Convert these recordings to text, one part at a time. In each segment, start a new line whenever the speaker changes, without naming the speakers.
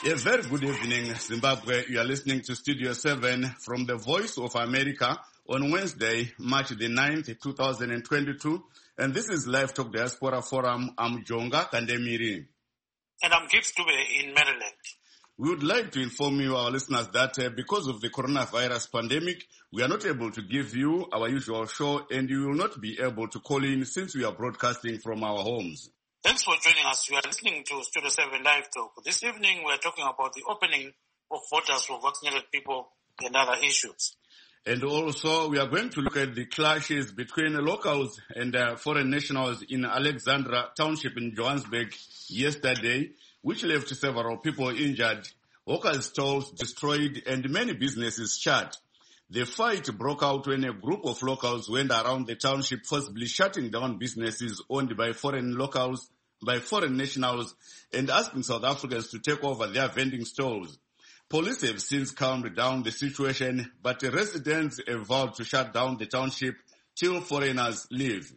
A very good evening, Zimbabwe. You are listening to Studio 7 from the Voice of America on Wednesday, March the 9th, 2022. And this is Live Talk Diaspora Forum. I'm Jonga Kandemiri.
And I'm Gibbs Dube in Maryland.
We would like to inform you, our listeners, that because of the coronavirus pandemic, we are not able to give you our usual show, and you will not be able to call in since we are broadcasting from our homes.
Thanks for joining us. You are listening to Studio 7 Live Talk. This evening, we are talking about the opening of borders for vaccinated people and other issues.
And also, we are going to look at the clashes between locals and foreign nationals in Alexandra Township in Johannesburg yesterday, which left several people injured, hawkers' stalls destroyed, and many businesses shut. The fight broke out when a group of locals went around the township, forcibly shutting down businesses owned by foreign nationals, and asking South Africans to take over their vending stalls. Police have since calmed down the situation, but residents have vowed to shut down the township till foreigners leave.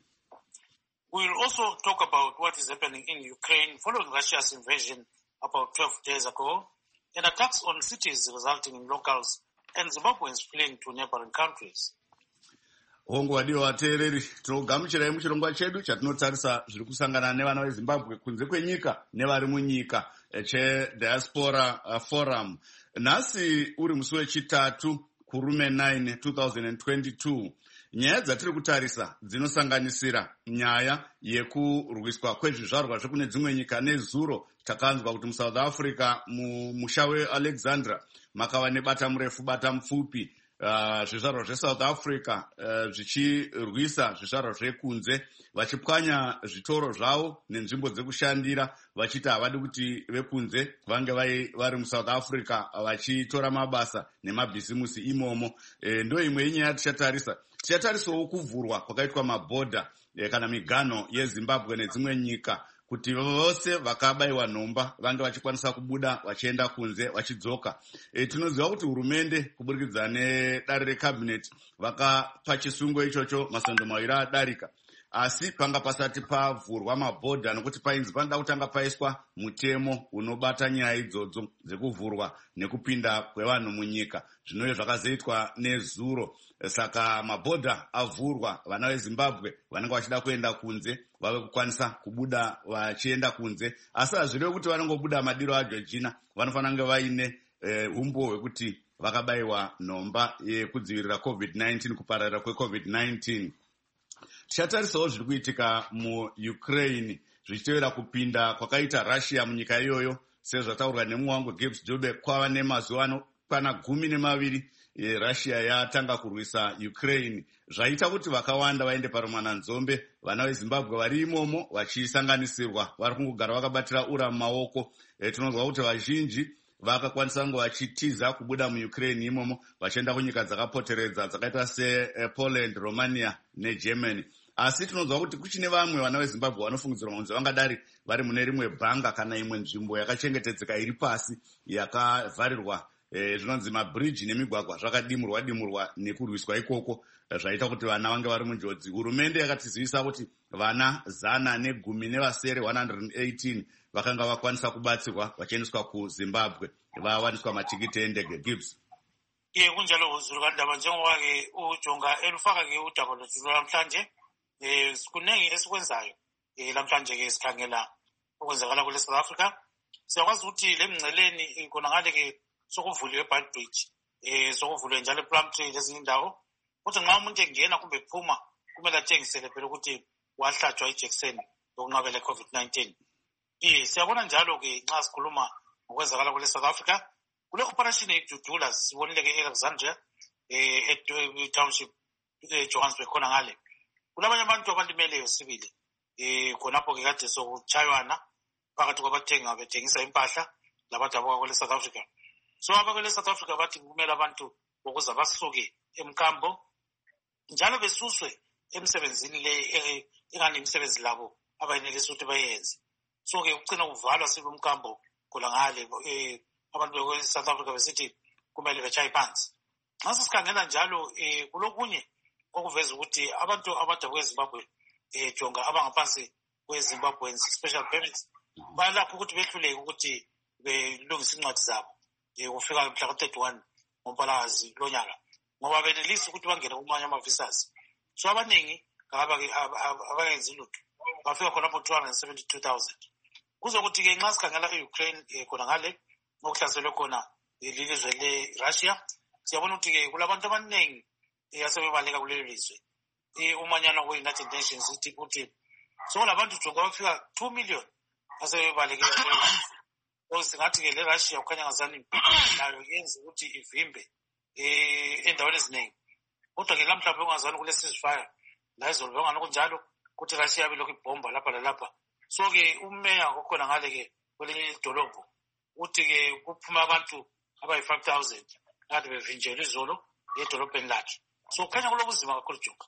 We will also talk about what is happening in Ukraine following Russia's invasion about 12 days ago, and attacks on cities resulting in locals and Zimbabweans fleeing to neighboring countries.
Hongo wadiwa wateereri, tinogamuchirai muchirongwa chedu chatinotarisa zviri kusangana nevana veZimbabwe kunze kwenyika nevari munyika cheDiaspora Forum. Nhasi uri musi wechitatu kurume 9 2022. Nyaya dzatiri kutarisa dzinosanganisira nyaya yekurwiswa kwezvizvarwa zvekune dzimwe nyika nezuro. Takanzwa kuti muSouth Africa mumusha weAlexandra makava nebata murefu bata mupfupi. Zvizvarwa zveSouth Africa zvichirwisa zvizvarwa zvekunze, vachipwanya zvitoro zvavo nenzvimbo dzekushandira, vachiti havadi kuti vekunze vange vari muSouth Africa vachitora mabasa nemabhizimusi imomo. Ndo imwe yenyaya tichatarisa. Tichatarisawo kuvhurwa kwakaitwa mabhodha kana migano yeZimbabwe nedzimwe nyika, kuti vose vakabayiwa nhomba vange vachikwanisa kubuda vachienda kunze vachidzoka. Tinoziva kuti hurumende kuburikidza nedare recabinet vakapa chisungo ichocho masvondo maviri adarika, asi panga pasati pavhurwa mabhodha nokuti painzi panoda kutanga paiswa mutemo unobata nyaya idzodzo dzekuvhurwa nekupinda kwevanhu munyika, zvinove zvakazoitwa nezuro. Saka mabhodha avhurwa, vana veZimbabwe vanenge vachida kuenda kunze vave kukwanisa kubuda vachienda kunze, asi hazvirevi kuti vanongobuda madiro aJochina, vanofanira kunge vaine umbo hwekuti vakabayiwa nhomba yekudzivirira COVID-19, kupararira kweCovid-19. Tichatarisawo zviri kuitika muUkraine zvichitevera kupinda kwakaita Russia munyika iyoyo. Sezvataurwa nemumwe wangu Gibbs Dube, kwava nemazuva anokwana 12 Russia yatanga kurwisa Ukraine, zvaita kuti vakawanda vaende parumananzombe. Vana veZimbabwe vari imomo vachisanganisirwa vari kungogara vakabatira ura mumaoko. Tinonzwa kuti vazhinji vakakwanisa kunge vachitiza kubuda muUkraine imomo vachienda kunyika dzakapoteredza dzakaita sePoland, Romania neGermany. Asi tinonzwa kuti kuchine vamwe vana veZimbabwe vanofungidzirwa kunzi vangadari vari mune rimwe bhanga kana imwe nzvimbo yakachengetedzeka iri pasi yakavharirwa. Zvinonzi mabridge nemigwagwa zvakadimurwa nekurwiswa ikoko, zvaita kuti vana vange vari munjodzi. Hurumende yakatizivisa kuti vana 118 vakanga vakwanisa kubatsirwa vachiendeswa kuZimbabwe vawaniswa matikiti endege. Gibbs.
Kunjalo zvirikandaba njengowake uJonga elufaka-ke udaba lwethu lwamhlanje. Kunengi esikwenzayo lamhlanje ke sikhangela okwenzakala kule South Africa. Siyakwazi ukuthi lemngceleni konakale-ke sokuvuliwe eBadbridge, sokuvuliwe njalo ePlumtree lezinye indawo, ukuthi nxa umuntu engena kumbe ephuma kumele atshengisele phela ukuthi wahlatshwa ijekiseni yokunqabela iCovid-19. Siyabona njalo-ke nxa sikhuluma ngokwenzakala kule South Africa, kule operation yedudula sibonile-ke eAlexandria township Johannesburg khona ngale. Kulabanye abantu abalimeleyo sibili khonapho-ke kade sokutshaywana phakathi kwabathengi bethengisa impahla labantu abakwele South Africa. So abakwele South Africa bathi kumele abantu ukuze basuke emkambo njalo besuswe emsebenzini le engani imisebenzi labo abayinelisa ukuthi bayenze. So ke ucina kuvalwa sibe umkambo khona ngale abantu bekwe South Africa besithi kumele bechaye phansi. Nxa sikhangela njalo kulokunye okuveza ukuthi abantu abadabwe eZimbabwe Jonga abangaphansi kweZimbabweans special permits bayalapho ukuthi behluleke ukuthi belungisa incwadi zabo kufika mhla ka-31 ngoMpalakazi lo nyaka ngoba benelisa ukuthi bangene kumanye ama-visas. So abaningi abayenzi lutho bafika khonapho 272,000. Kuzokuthi-ke nxa sikhangela i-Ukraine khona ngale okuhlaselwe khona lilizwe le-Russia, siyabona ukuthi-ke kulabantu abaningi asebebaleka kulelo lizwe. Umanyano we-United Nations ithi ukuthi sokulabantu jonga bafika 2 million asebebaleke kulelo lizwe. So singathi-ke le-Russia kukhanya ngazani nayo yenza ukuthi ivimbe endaweni eziningi. Kodwa-ke la mhlawumbe ungazani kule ceasefire la izolo bengani kunjalo ukuthi Russia yabe lokhu ibhomba lapha lalapha. So-ke umeya okhona ngale-ke kwelinye idolobho uthi-ke kuphuma abantu abayi-5,000 kade bevinjelwe izolo edolobheni lakhe. So kukhanya kulobuzima kakhulu Joka.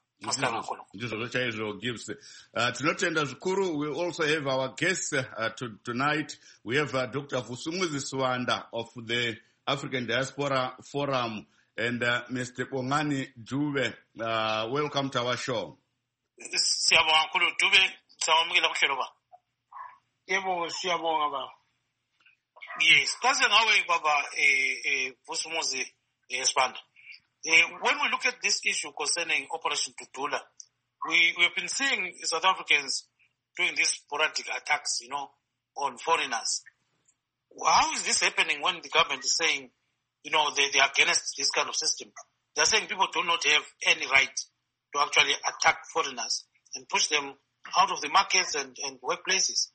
Gibbs. Tinotenda zvikuru. We also have our guests tonight. We have Dr. Vusumuzi Swanda of the African Diaspora Forum and Mr. Bongani Dube. Welcome to our show.
Siyabonga kakhulu Dube, sawamukela kuhlelo ba. Yebo siyabonga ba. Yes, kaze ngawe baba Vusumuzi Swanda. When we look at this issue concerning Operation Tutula, we have been seeing South Africans doing these sporadic attacks, on foreigners. How is this happening when the government is saying, they are against this kind of system? They are saying people do not have any right to actually attack foreigners and push them out of the markets and workplaces.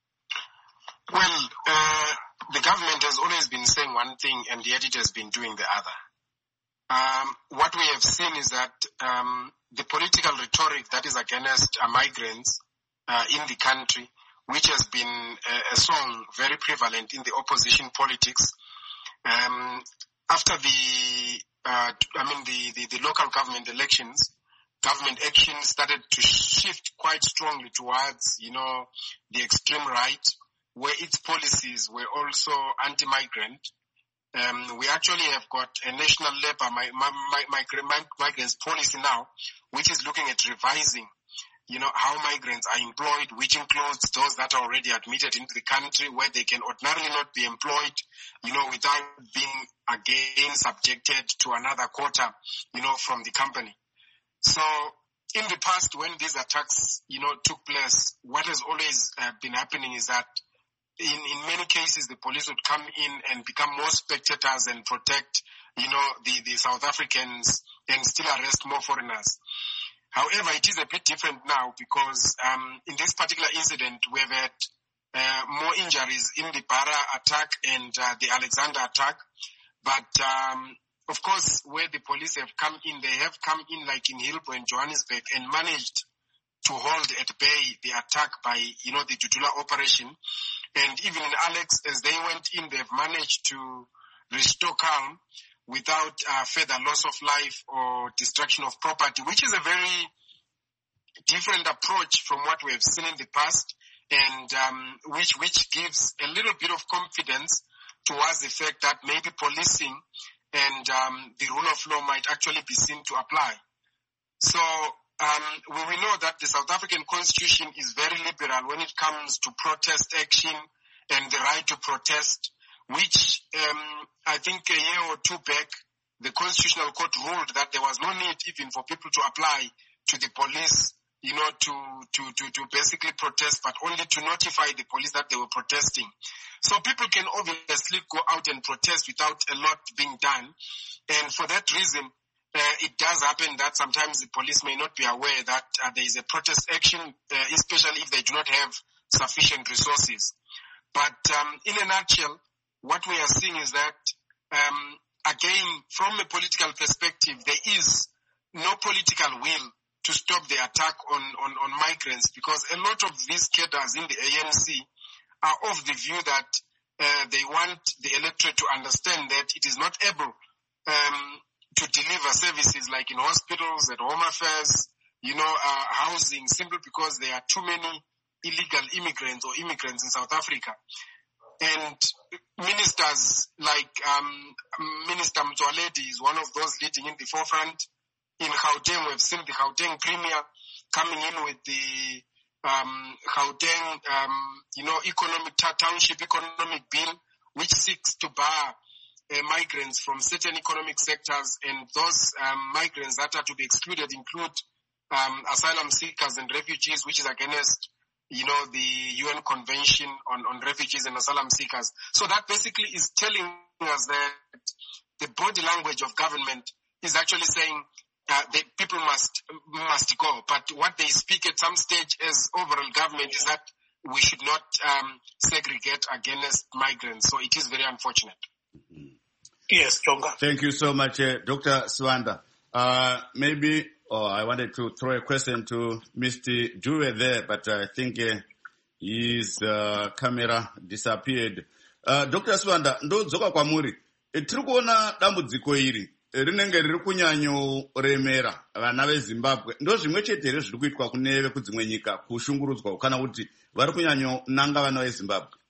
Well, the government has always been saying one thing and yet it has been doing the other. What we have seen is that the political rhetoric that is against migrants in the country, which has been a song very prevalent in the opposition politics, after the local government elections, government action started to shift quite strongly towards, the extreme right, where its policies were also anti-migrant. We actually have got a national labor migrants policy now, which is looking at revising, how migrants are employed, which includes those that are already admitted into the country where they can ordinarily not be employed, without being again subjected to another quota, from the company. So in the past, when these attacks, took place, what has always been happening is that in many cases, the police would come in and become more spectators and protect, the South Africans and still arrest more foreigners. However, it is a bit different now because in this particular incident, we've had more injuries in the Bara attack and the Alexander attack. But of course, where the police have come in, they have come in like in Hillbrow and Johannesburg and managed to hold at bay the attack by, the Tutula operation. And even in Alex, as they went in, they've managed to restore calm without further loss of life or destruction of property, which is a very different approach from what we have seen in the past, and which gives a little bit of confidence towards the fact that maybe policing and the rule of law might actually be seen to apply. So we know that the South African Constitution is very liberal when it comes to protest action and the right to protest, which I think a year or two back, the Constitutional Court ruled that there was no need even for people to apply to the police, to basically protest, but only to notify the police that they were protesting. So people can obviously go out and protest without a lot being done. And for that reason, it does happen that sometimes the police may not be aware that there is a protest action, especially if they do not have sufficient resources. But in a nutshell, what we are seeing is that, again, from a political perspective, there is no political will to stop the attack on migrants, because a lot of these cadres in the ANC are of the view that they want the electorate to understand that it is not able to deliver services like in hospitals, at home affairs, housing, simply because there are too many illegal immigrants or immigrants in South Africa. And ministers like Minister Mtsoaledi is one of those leading in the forefront. In Gauteng, we've seen the Gauteng Premier coming in with the Gauteng, economic township economic bill, which seeks to bar migrants from certain economic sectors, and those migrants that are to be excluded include asylum seekers and refugees, which is against, the UN Convention on Refugees and Asylum Seekers. So that basically is telling us that the body language of government is actually saying that people must go. But what they speak at some stage as overall government is that we should not segregate against migrants. So it is very unfortunate.
Yes, Jonga.
Thank you so much, Dr. Swanda. I wanted to throw a question to Mr. Dube there, but I think his camera disappeared. Dr. Swanda, ndodzoka kwamuri. Tiri kuona dambudziko iri rinenge riri kunyanyoremera vana veZimbabwe. Ndo zvimwe chete here zviri kuitwa kune vekudzimwe nyika kushungurudzwa kana kuti vari kunyanyonanga vana veZimbabwe?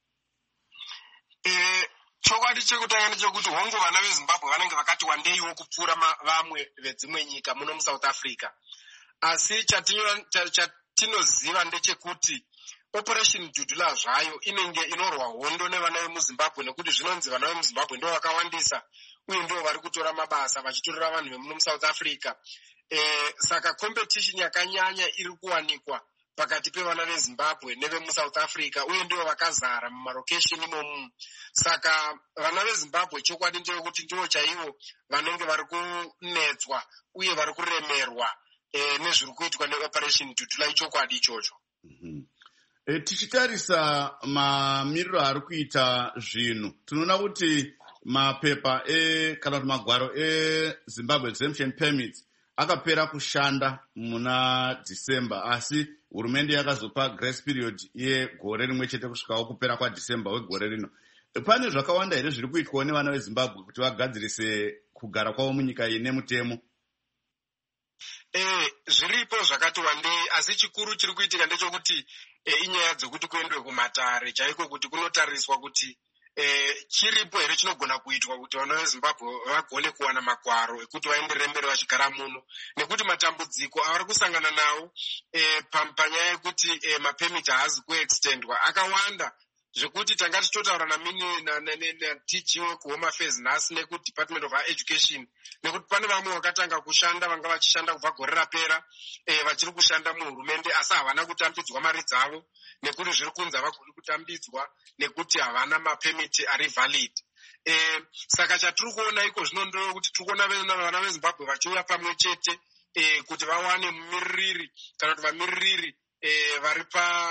Chokwadi chekutanga ndechekuti hongu vana veZimbabwe vanenge vakati wandeiwo kupfuura vamwe vedzimwe nyika muno muSouth Africa. Asi chatinoziva ndechekuti Operation Dudula zvayo inenge inorwa hondo nevana vemuZimbabwe, nekuti zvinonzi vana vemuZimbabwe ndo vakawandisa uye ndo vari kutora mabasa vachitorera vanhu vemuno muSouth Africa. Saka competition yakanyanya iri kuwanikwa pakati pevana veZimbabwe nevemuSouth Africa, uye ndivo vakazara mumarokesheni imomu. Saka vana veZimbabwe chokwadi ndechekuti ndivo chaivo vanenge vari kunetswa uye vari kuremerwa nezviri kuitwa neOperation Dudula ichokwadi ichocho.
Tichitarisa mamiriro ari kuita zvinhu, tinoona kuti mapepa kana kuti magwaro eZimbabwe Exemption Permits akapera kushanda muna December, asi hurumende yakazopa grace period yegore rimwe chete kusvikawo kupera kwaDecember wegore rino. Pane zvakawanda here zviri kuitwa nevana veZimbabwe kuti vagadzirise kugara kwavo munyika iyi nemutemo?
Zviripo zvakati wandei, asi chikuru chiri kuitika ndechekuti inyaya dzekuti kuendwe kumatare chaiko kuti kunotariswa kuti chiripo here chinogona kuitwa kuti vana veZimbabwe vagone kuwana magwaro ekuti vaenderere mberi vachigara muno, nekuti matambudziko avari kusangana nawo panyaya yekuti mapemiti haazi kuextendwa akawanda, zvekuti tanga tichitotaura naDG wekuHome Affairs nhasi nekuDepartment of Education, nekuti pane vamwe vakatanga kushanda vanga vachishanda kubva gore rapera vachiri kushanda muhurumende, asi havana kutambidzwa mari dzavo nekuti zviri kunzi havagoni kutambidzwa nekuti havana mapemiti ari valid. Saka chatiri kuona iko zvino ndokuti tiri kuona vana veZimbabwe vachiuya pamwe chete kuti vawane mumiririri kana kuti vamiririri vari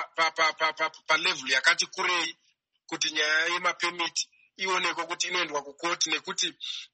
pa level yakati kurei kuti nyaya yemapemiti ionekwe kuti inoendwa kukoti, nekuti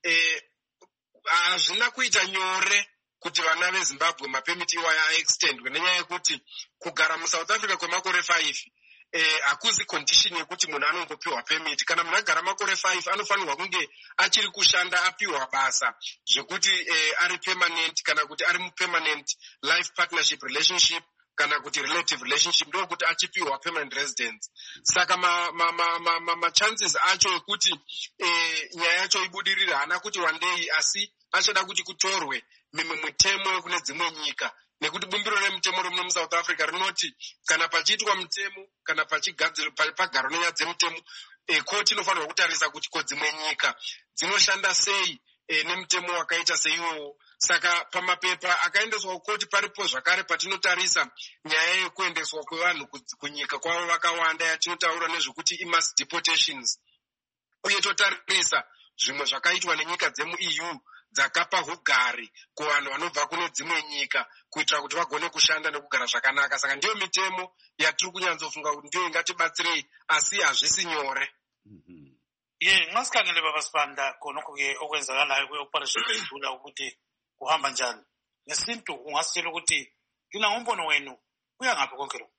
hazvina kuita nyore kuti vana veZimbabwe mapemiti iwaya aextendwe, nenyaya yekuti kugara muSouth Africa kwemakore 5 hakuzi condition yekuti munhu anongopiwa pemiti. Kana munhu agara makore 5 anofanirwa kunge achiri kushanda apiwa basa zvekuti ari permanent kana kuti ari mupermanent life partnership relationship kana kuti relative relationship, ndo kuti achipiwa permanent residence. Saka chances acho ekuti nyaya yacho ibudirira hana kuti wandei, asi achada kuti kutorwe mimwe mitemo kune dzimwe nyika, nekuti bumbiro remutemo romuno muSouth Africa rinoti kana pachiitwa mutemo kana pagaro nenyaya dzemutemo, koti inofanirwa kutarisa kuti ko dzimwe nyika dzinoshanda sei nemutemo wakaita seiwowo. Saka pamapepa akaendeswa kukoti paripo zvakare patinotarisa nyaya yekuendeswa kwevanhu kunyika kwavo vakawanda yatinotaura nezvekuti imass deportations, uye totarisa zvimwe zvakaitwa nenyika dzemu-EU dzakapa ugari kuvanhu vanobva kune dzimwe nyika kuitira kuti vagone kushanda nekugara zvakanaka. Saka ndiyo mitemo yatiri kunyanzofunga kuti ndiyo ingatibatsirei, asi hazvisi nyore.
Ngasikhangele baba Sibanda khonokho-ke okwenzakalayo kwe-Operation Dudula ukuthi kuhamba njani. Ngesintu ungasitshela ukuthi yina ngombono wenu kuya ngaphi konke lokho?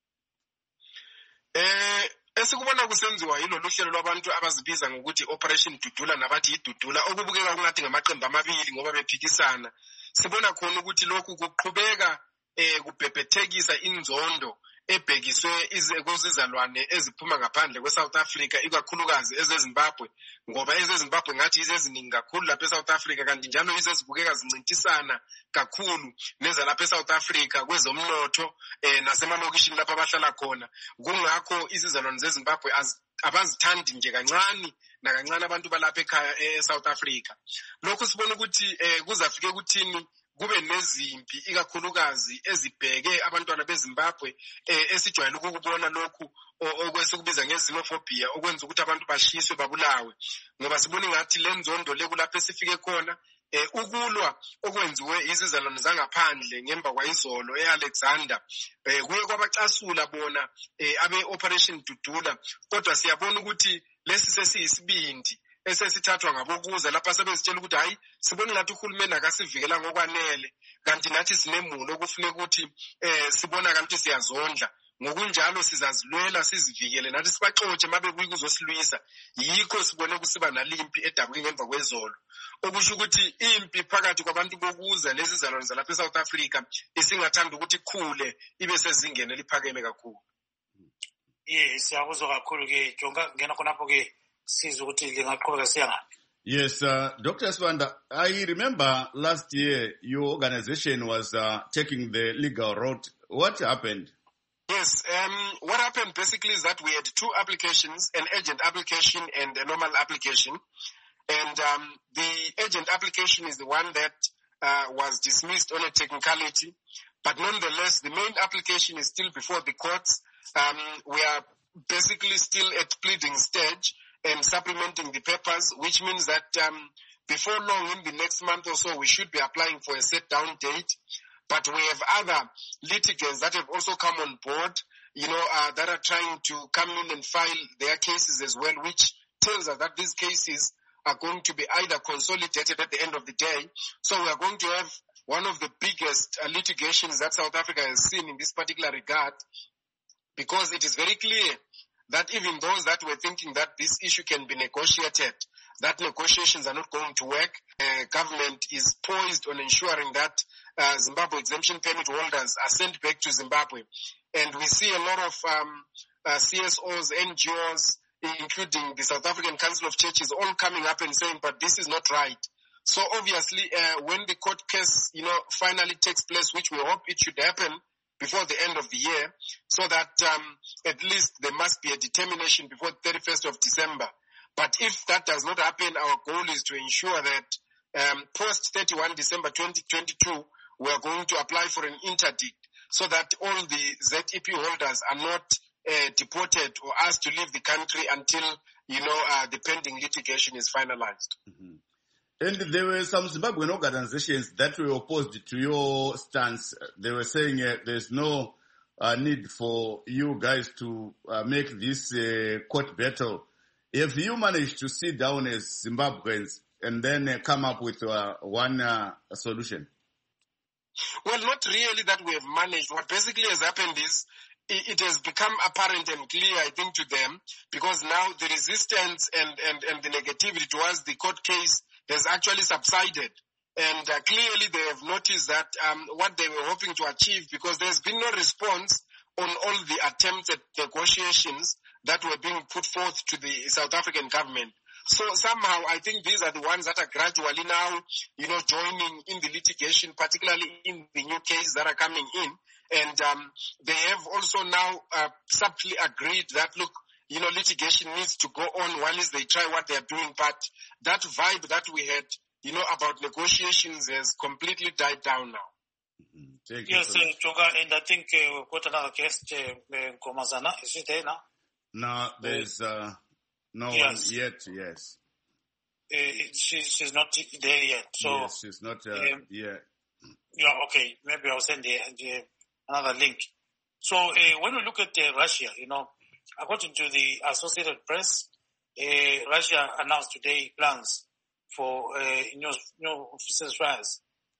Esikubona kusenziwa yilolu hlelo lwabantu abazibiza ngokuthi Operation Dudula nabathi iDudula, okubukeka kungathi ngamaqembu amabili ngoba bephikisana. Sibona khona ukuthi lokhu kuqhubeka kubhebhethekisa inzondo ebhekiswe kuzizalwane eziphuma ngaphandle kweSouth Africa, ikakhulukazi ezeZimbabwe, ngoba ezeZimbabwe ngathi izeziningi kakhulu lapha eSouth Africa, kanti njalo izezibukeka zincintisana kakhulu nezalapha eSouth Africa kwezomnotho nasemalokishini lapha abahlala khona. Kungakho izizalwane zeZimbabwe abazithandi nje kancane nakancane abantu balapha ekhaya eSouth Africa. Lokho sibona ukuthi kuzafike kuthini kube nezimpi ikakhulukazi ezibheke abantwana beZimbabwe esijwayele ukubona lokhu okwesikubiza ngezimophobia okwenza ukuthi abantu bashiswe babulawe ngoba sibona ngathi lenzondo lekulapha esifike khona ukulwa okwenziwe izizalwane zangaphandle ngemva kwayizolo eAlexander kuye kwabacasula bona abe-Operation Dudula kodwa siyabona ukuthi lesi sesiyisibindi esesithathwa ngabokuza lapha sebezitshela ukuthi hayi sibona ngathi uhulumeni akasivikela ngokwanele kanti nathi sinemulo okufuneka ukuthi sibona kanti siyazondla ngokunjalo sizazilwela sizivikele nathi sibaxotshe mabe kuyizosilwisa yikho sibone kusiba nalimpi edabuke ngemva kwezolo okusho ukuthi impi phakathi kwabantu bokuza lezizalwane zalapha eSouth Africa isingathanda ukuthi ikhule ibe sezingene eliphakeme kakhulu.
Siyabuzwa kakhulu ke jonga ngena khonapho ke sizwe ukuthi lingaqhubeka siyangaphi.
Yes, Dr. Sibanda, I remember last year your organization was taking the legal route. What happened?
Yes, what happened basically is that we had two applications, an urgent application and a normal application. And the urgent application is the one that was dismissed on a technicality. But nonetheless, the main application is still before the courts. We are basically still at pleading stage and supplementing the papers, which means that before long, in the next month or so, we should be applying for a set down date. But we have other litigants that have also come on board, that are trying to come in and file their cases as well, which tells us that these cases are going to be either consolidated at the end of the day. So we are going to have one of the biggest litigations that South Africa has seen in this particular regard, because it is very clear that even those that were thinking that this issue can be negotiated, that negotiations are not going to work. Government is poised on ensuring that Zimbabwe exemption permit holders are sent back to Zimbabwe. And we see a lot of CSOs, NGOs, including the South African Council of Churches, all coming up and saying, but this is not right. So obviously, when the court case, finally takes place, which we hope it should happen before the end of the year, so that at least there must be a determination before the 31st of December. But if that does not happen, our goal is to ensure that post 31 December 2022, we are going to apply for an interdict so that all the ZEP holders are not deported or asked to leave the country until, the pending litigation is finalized.
Mm-hmm. And there were some Zimbabwean organizations that were opposed to your stance. They were saying there's no need for you guys to make this court battle. If you manage to sit down as Zimbabweans and then come up with one solution?
Well, not really that we have managed. What basically has happened is it has become apparent and clear, I think, to them, because now the resistance and the negativity towards the court case has actually subsided. And clearly they have noticed that what they were hoping to achieve, because there's been no response on all the attempts at negotiations that were being put forth to the South African government. So somehow I think these are the ones that are gradually now, joining in the litigation, particularly in the new cases that are coming in. And they have also now subtly agreed that, look, litigation needs to go on while they try what they are doing. But that vibe that we had, about negotiations has completely died down now.
Mm-hmm.
Yes, Jonga, and I think we've got another guest, Komazana. Is she there now?
No, there's no
yes.
one yet, yes.
She's not there yet. So
yes, she's not yet.
Yeah, okay. Maybe I'll send another link. So when we look at Russia, according to the Associated Press, Russia announced today plans for new ceasefires,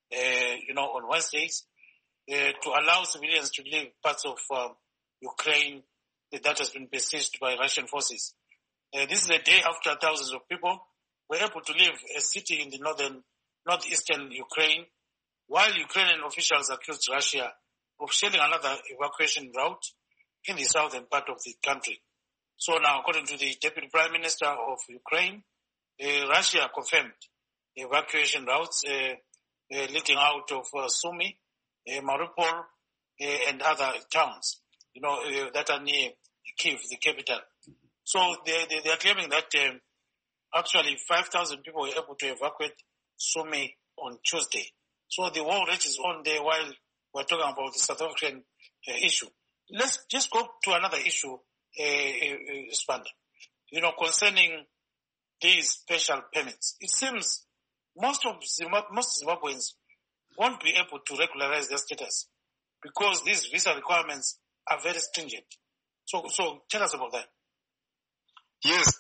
on Wednesdays, to allow civilians to leave parts of Ukraine that has been besieged by Russian forces. This is a day after thousands of people were able to leave a city in the northeastern Ukraine, while Ukrainian officials accused Russia of shelling another evacuation route in the southern part of the country. So now, according to the Deputy Prime Minister of Ukraine, Russia confirmed evacuation routes leading out of Sumy, Mariupol, and other towns, that are near Kyiv, the capital. So they are claiming that actually 5,000 people were able to evacuate Sumy on Tuesday. So the war rate is on there while we're talking about the South African issue. Let's just go to another issue, Spanda. Concerning these special permits. It seems most Zimbabweans won't be able to regularize their status because these visa requirements are very stringent. So tell us about that.
Yes.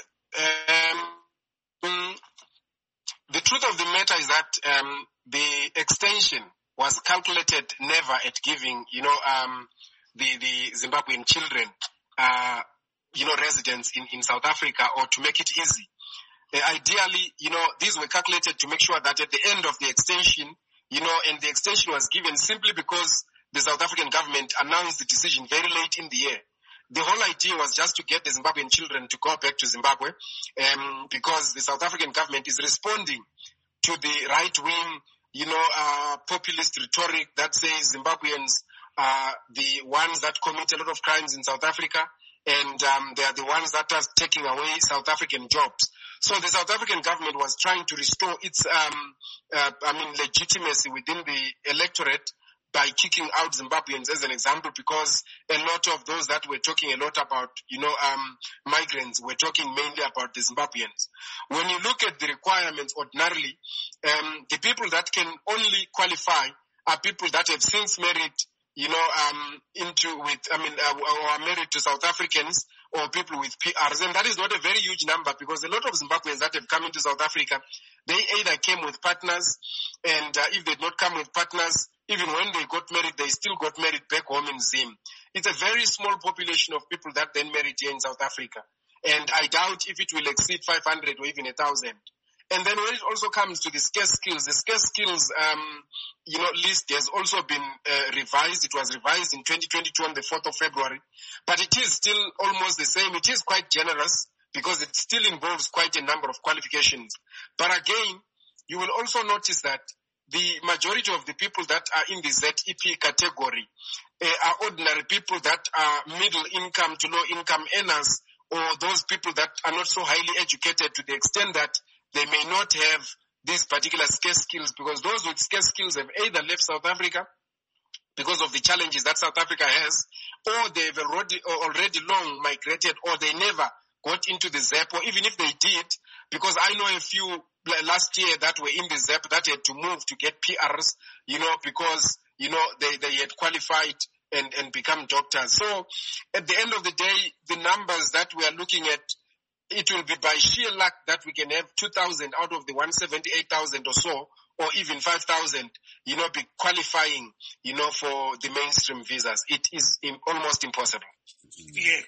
The truth of the matter is that the extension was calculated never at giving, the Zimbabwean children, residents in South Africa, or to make it easy. Ideally, these were calculated to make sure that at the end of the extension, and the extension was given simply because the South African government announced the decision very late in the year. The whole idea was just to get the Zimbabwean children to go back to Zimbabwe, because the South African government is responding to the right-wing, populist rhetoric that says Zimbabweans are the ones that commit a lot of crimes in South Africa, and they are the ones that are taking away South African jobs. So the South African government was trying to restore its, legitimacy within the electorate by kicking out Zimbabweans as an example, because a lot of those that were talking a lot about, migrants were talking mainly about the Zimbabweans. When you look at the requirements ordinarily, the people that can only qualify are people that have since married, or are married to South Africans or people with PRs. And that is not a very huge number, because a lot of Zimbabweans that have come into South Africa, they either came with partners, and if they did not come with partners, even when they got married, they still got married back home in Zim. It's a very small population of people that then married here in South Africa. And I doubt if it will exceed 500 or even 1,000. And then when it also comes to the scarce skills, list has also been revised. It was revised in 2022 on the 4th of February. But it is still almost the same. It is quite generous because it still involves quite a number of qualifications. But again, you will also notice that the majority of the people that are in the ZEP category are ordinary people that are middle income to low income earners, or those people that are not so highly educated to the extent that they may not have these particular scarce skills, because those with scarce skills have either left South Africa because of the challenges that South Africa has, or they've already long migrated, or they never got into the ZEP, or even if they did, because I know a few last year that were in the ZEP that had to move to get PRs, because, they had qualified and become doctors. So at the end of the day, the numbers that we are looking at, it will be by sheer luck that we can have 2,000 out of the 178,000 or so, or even 5,000, be qualifying, for the mainstream visas. It is almost impossible.
Yeah,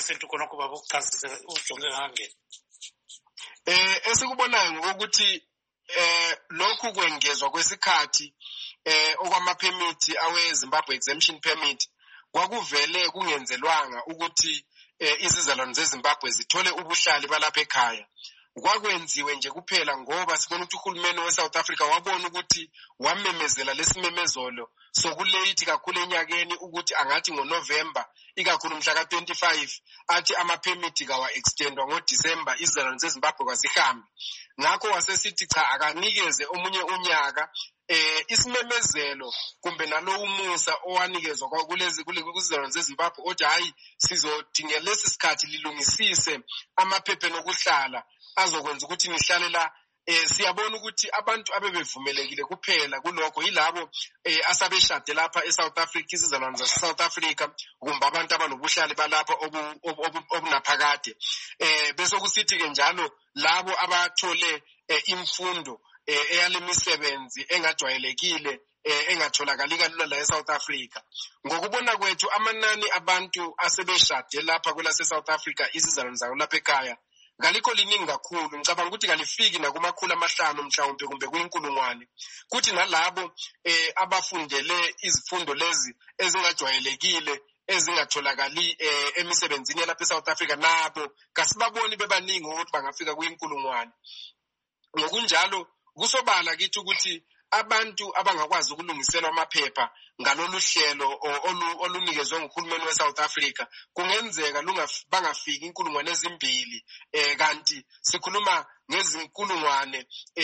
esikubonayo ukuthi lokhu kwengezwa kwesikhathi okwamaphemithi awe Zimbabwe exemption permit kwakuvele kungenzelwanga ukuthi izizalwane zeZimbabwe zithole ubuhlali balapha ekhaya. Kwakwenziwe nje kuphela ngoba sibona ukuthi uhulumeni weSouth Africa wabona ukuthi wamemezela lesimemezolo sokulate kakhulu enyakeni ukuthi angathi ngoNovember ikakhulu mhla ka25 athi amaphemithi kawa extendwa ngoDecember izizalwane zeZimbabwe kwasihambe. Ngakho wasesithi cha akanikeze omunye unyaka isimemezelo kumbe nalo umusa owanikezwa kuzizalwane zeZimbabwe othi hayi sizodinga lesi sikhathi lilungisise amaphepha nokuhlala azokwenza ukuthi nihlale la. Siyabona ukuthi abantu abebevumelekile kuphela kulokho yilabo asabeshade lapha eSouth Africa, izizalwane zaseSouth Africa, kumbe abantu abanobuhlali balapha obunaphakade. Bese kusithi ke njalo labo abathole imfundo eyalemisebenzi engajwayelekile engatholakali kalula la eSouth Africa. Ngokubona kwethu amanani abantu asebeshade lapha kwelaseSouth Africa izizalwane zayo lapha ekhaya ngalikho liningi kakhulu. Ngicabanga ukuthi kalifiki nakumakhulu amahlanu mhlawumbe kumbe kuyinkulungwane. Kuthi nalabo abafundele izifundo lezi ezingajwayelekile ezingatholakali emisebenzini lapha eSouth Africa, nabo kasibaboni bebaningi ukuthi bangafika kuyinkulungwane. Ngokunjalo kusobala kithi ukuthi abantu abangakwazi ukulungiselwa amaphepha ngalolu hlelo olunikezwe nguhulumeni we-South Africa kungenzeka bangafiki inkulungwane ezimbili kanti sikhuluma ngezinkulungwane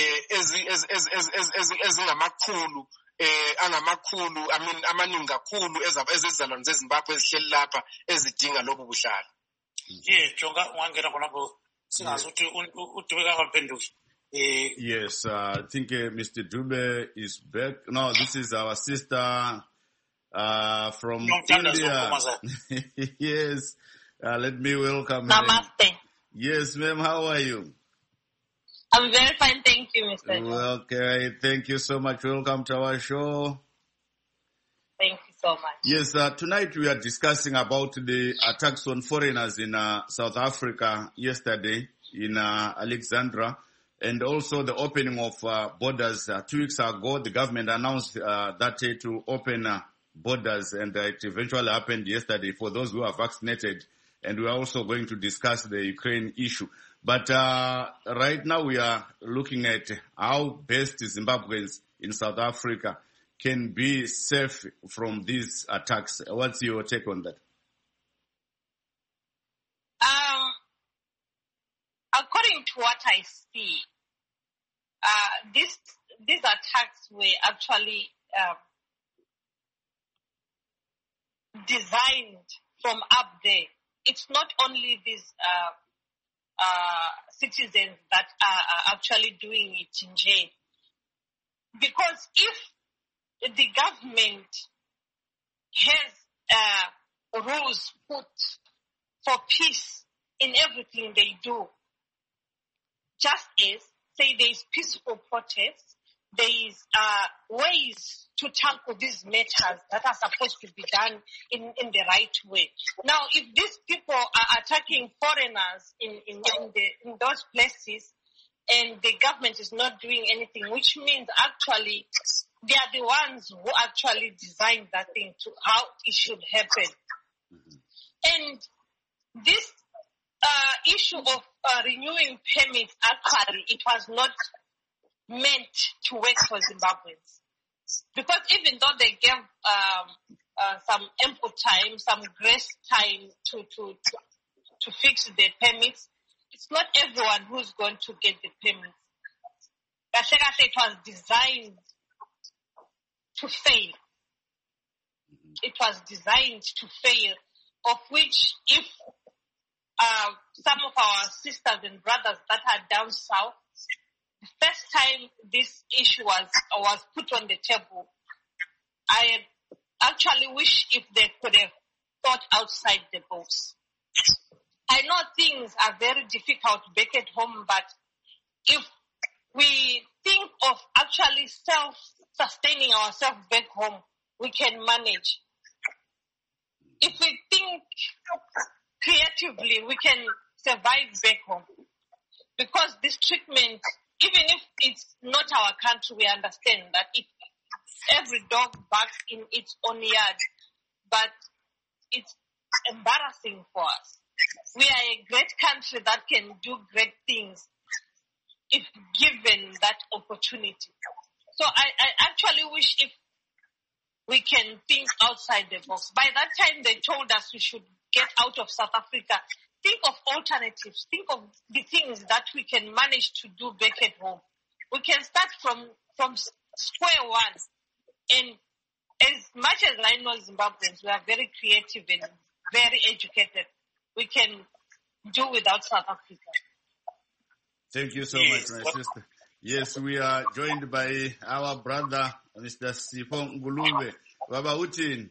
ezingamakhulu angamakhulu amaningi kakhulu ezizalwane zeZimbabwe ezihleli lapha ezidinga lobu buhlalo.
Jonga ungangena khonapho singazi ukuthi uDube kakaphenduki.
Yes, I think Mr. Dube is back. No, this is our sister from India. Yes, let me welcome her.
Namaste.
Yes, ma'am, how are you?
I'm very fine, thank you, Mr.
Okay, thank you so much. Welcome to our show.
Thank you so much.
Yes, tonight we are discussing about the attacks on foreigners in South Africa yesterday in Alexandra, and also the opening of borders. 2 weeks ago, the government announced that to open borders, and it eventually happened yesterday for those who are vaccinated. And we are also going to discuss the Ukraine issue. But right now we are looking at how best Zimbabweans in South Africa can be safe from these attacks. What's your take on that?
According to what I see, these attacks were actually designed from up there. It's not only these citizens that are actually doing it in jail. Because if the government has rules put for peace in everything they do, just as, say, there is peaceful protests, there is ways to tackle these matters that are supposed to be done in the right way. Now, if these people are attacking foreigners in those places and the government is not doing anything, which means actually they are the ones who actually designed that thing to how it should happen. And this issue of renewing permits, actually, it was not meant to work for Zimbabweans. Because even though they gave some ample time, some grace time to fix the permits, it's not everyone who's going to get the permits. It was designed to fail. It was designed to fail, of which if some of our sisters and brothers that are down south, the first time this issue was put on the table, I actually wish if they could have thought outside the box. I know things are very difficult back at home, but if we think of actually self-sustaining ourselves back home, we can manage. If we think creatively, we can survive back home. Because this treatment, even if it's not our country, we understand that every dog barks in its own yard, but it's embarrassing for us. We are a great country that can do great things if given that opportunity. So I actually wish if we can think outside the box. By that time, they told us we should get out of South Africa. Think of alternatives. Think of the things that we can manage to do back at home. We can start from square one. And as much as I know Zimbabweans, we are very creative and very educated. We can do without South Africa.
Thank you so much, my sister. Yes, we are joined by our brother, Mr. Sipho Ngulube. Baba Utin.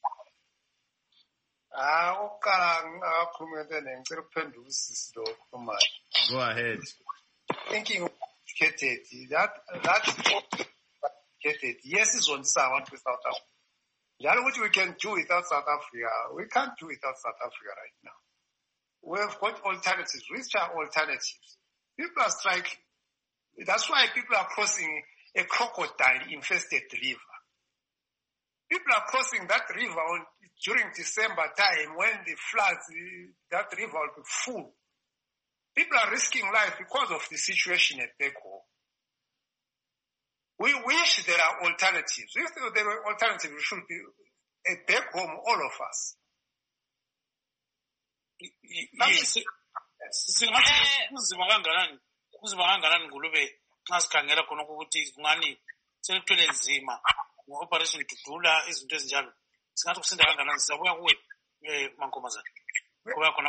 Go ahead.
Thinking that's yes, is on sound with South Africa. That's what we can do without South Africa. We can't do without South Africa right now. We've got alternatives. Which are alternatives? People are striking. That's why people are crossing a crocodile-infested river. People are crossing that river during December time when the floods, that river will be full. People are risking life because of the situation at back home. We wish there are alternatives. If there were alternatives, we should be back home, all of us.
Kunzima kangakanani Ngulube nxa sikhangela khona ukuthi kungani selithwele nzima ngo-operation Dudula izinto ezinjalo singathi kusinda kangakanani sizabuya kuwe Mankomazana kubuya khona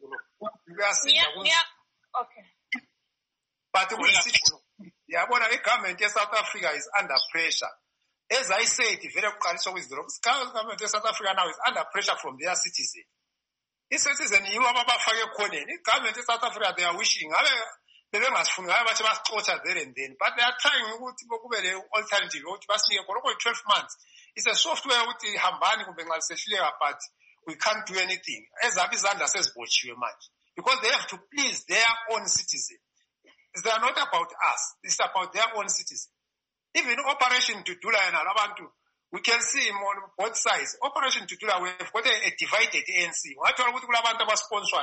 okay.
But yabona i-government ye-South Africa is under pressure. As I said, government ye-South Africa now is under pressure from their citizens. I-citizen yibo ababafake ekhoneni. I-government ye-South Africa, they are wishing bebengasifuni ngabe bathi basixotsha there and then, but they are trying ukuthi kube le alternative ukuthi basinike khona 12 months. It's a software ukuthi hambani kumbe nxa lisehluleka, but we can't do anything. Ezabo izandla sezibotshiwe manje because they have to please their own citizens. They are not about us. It's about their own citizens. Even Operation Dudula and Alabantu, we can see on both sides. Operation Dudula, we have got a divided ANC. What are we going to sponsor?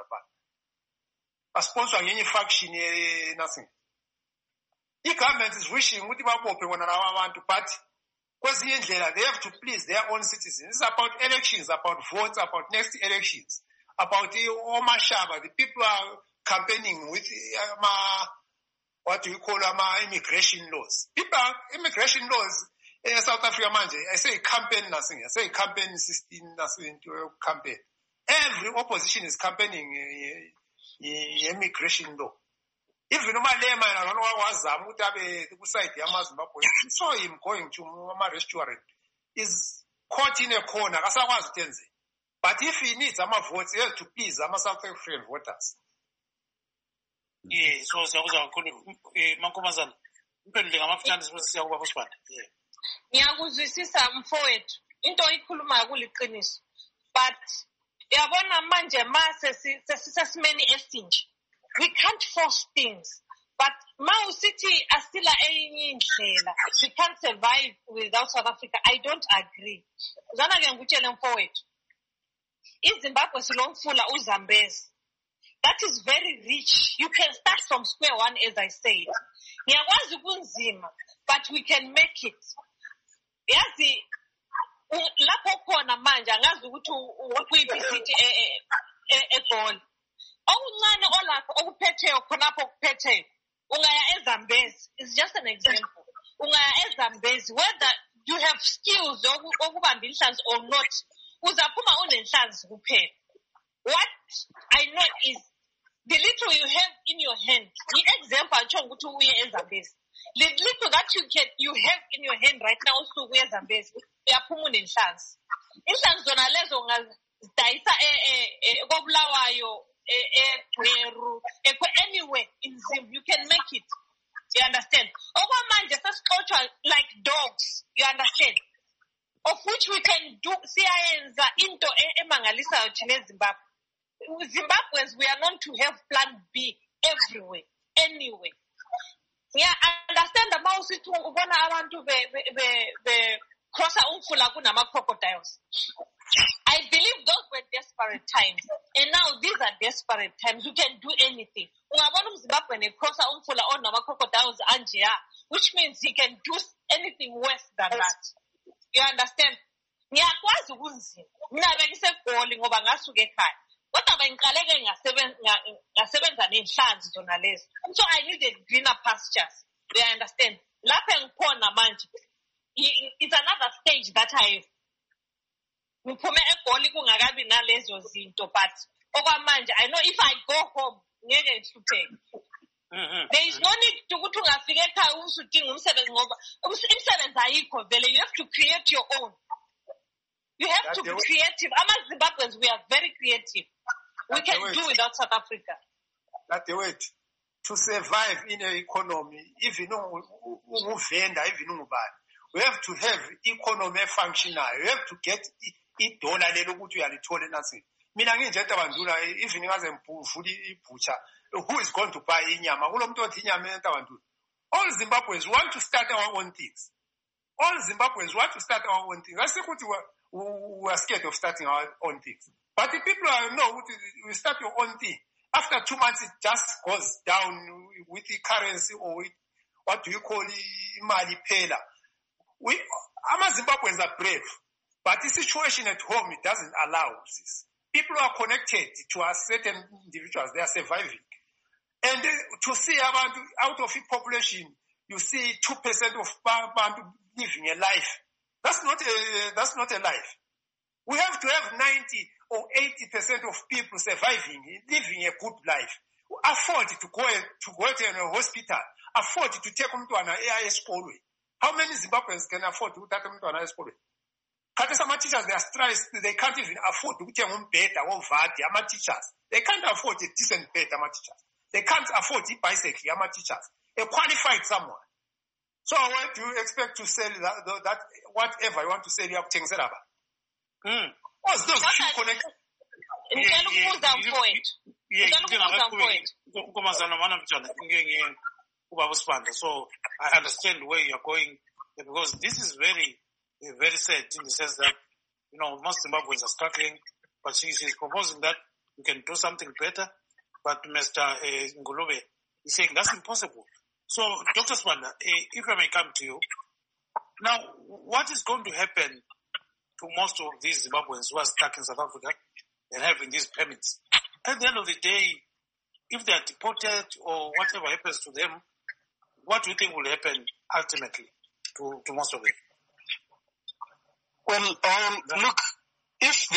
A sponsor any faction, nothing. The government is wishing what but because they have to please their own citizens. It's about elections, about votes, about next elections, about the Omar Shaba. The people are campaigning with what do you call immigration laws. People, immigration laws in South Africa, I say campaign nothing. I say campaign system nothing to campaign. Every opposition is campaigning immigration law. If you know my name, I don't know what was I saw him going to a restaurant. He's caught in a corner. But if he needs some votes, he has to please some South African voters.
Yeah, so Mankomazana.
Ngiyakuzwisisa mfowethu into oyikhuluma kuliqiniso but yabona manje sesisesimeni esinje we can't force things but mawusithi asila enye indlela we can't survive without South Africa. I don't agree. Zana ke ngikutshele mfowethu iZimbabwe silomfula uZambezi. That is very rich. You can start from square one, as I said. Ngiyakwazi kunzima, but we can make it. Yazi lapho khona manje angazi ukuthi ukuyiphi city eGoli. Okuncane olapho okuphetheyo khonapho okuphetheyo. Ungaya eZambezi. It's just an example. Ungaya eZambezi whether you have skills okubamba inhlanzi or not. Uzaphuma unenhlanzi kuphela. What I know is the little you have in your hand. The example ukuthi uye eZambezi. The little that you have in your hand right now also uye eZambezi. Uyaphuma unenhlanzi. Inhlanzi zona lezo ngazidayisa koBulawayo eGweru anywhere in Zim you can make it. You understand? Okwamanje sesixotsha like dogs. You understand? Of which we can do siyayenza into emangalisayo thina eZimbabwe. Zimbabweans, we are known to have plan B everywhere, anyway. Yeah, I understand the mouse to one abantu be cross umfula kunama crocodiles. I believe those were desperate times. And now these are desperate times. You can do anything. Ungabona uZimbabwe ne cross umfula onama crocodiles anjeya, which means he can do anything worse than that. You understand? Ngiyakwazi kunzima. Mina bengiseGoli ngoba ngasuka ekhaya. Kodwa bengiqaleke ngasebenza nenhlanzi zona lezi. So I needed greener pastures. Do you understand? Lapha ngikhona manje. It's another stage that ngiphume eGoli kungakabi nalezo zinto but okwamanje I know if I go home ngeke ngihlupheke. There is no need ukuthi ungafika ekhaya usudinga umsebenzi ngoba umsebenzi ayikho vele. You have to create your own. You have to be creative. Among Zimbabweans, we are very creative. We can do without South Africa.
That's the way to survive in an economy, even vendor, even we have to have economy functional. You have to get it dollar ukuthi uyalithole nothing. Mina nginjeta bandula even ngaze ngivula ibutcher. Who is going to buy inyama? Kulomuntu othi inyama entabantu. All Zimbabweans want to start our own things. All Zimbabweans want to start our own things. I say we are scared of starting our own things. But the people know you start your own thing. After 2 months, it just goes down with the currency or what do you call imali phela. Zimbabweans are brave, but the situation at home, it doesn't allow this. People are connected to a certain individuals, they are surviving. And to see out of the population, you see 2% of Bantu living a life. That's not a life. We have to have 90 or 80% of people surviving, living a good life. Afford to go to a hospital, afford to take them to an AIS school. How many Zimbabweans can afford to take them to an AIS school? Some teachers, they are stressed, they can't even afford to take them better or vati. Teachers, they can't afford a decent bed. Teachers, they can't afford a bicycle. Teachers, a qualified someone. So what do you expect to sell that whatever you want to sell? You have things about. What's those few connected?
So I understand where you're going, because this is very, very sad in the sense that, most Zimbabweans are struggling, but she's proposing that we can do something better. But Mr. Ngulube is saying that's impossible. So, Dr. Sibanda, if I may come to you, now, what is going to happen to most of these Zimbabweans who are stuck in South Africa and having these permits? At the end of the day, if they are deported or whatever happens to them, what do you think will happen ultimately to most of them?
Well, look, if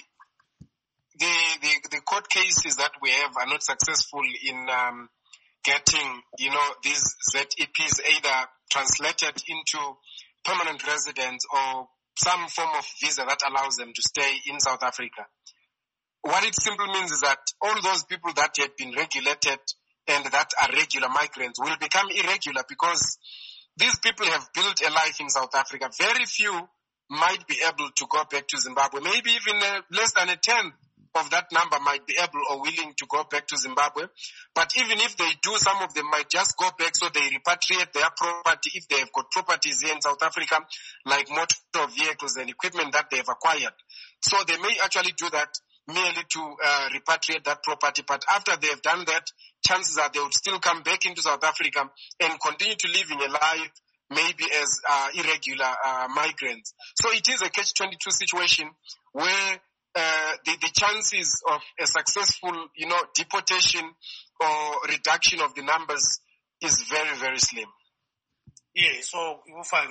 the court cases that we have are not successful in getting, these ZEPs either translated into permanent residence or some form of visa that allows them to stay in South Africa, what it simply means is that all those people that have been regulated and that are regular migrants will become irregular, because these people have built a life in South Africa. Very few might be able to go back to Zimbabwe. Maybe even less than a tenth of that number might be able or willing to go back to Zimbabwe. But even if they do, some of them might just go back so they repatriate their property if they have got properties here in South Africa, like motor vehicles and equipment that they have acquired. So they may actually do that merely to repatriate that property. But after they have done that, chances are they would still come back into South Africa and continue to live in a life maybe as irregular migrants. So it is a catch-22 situation where the chances of a successful, deportation or reduction of the numbers is very, very slim.
Yeah, so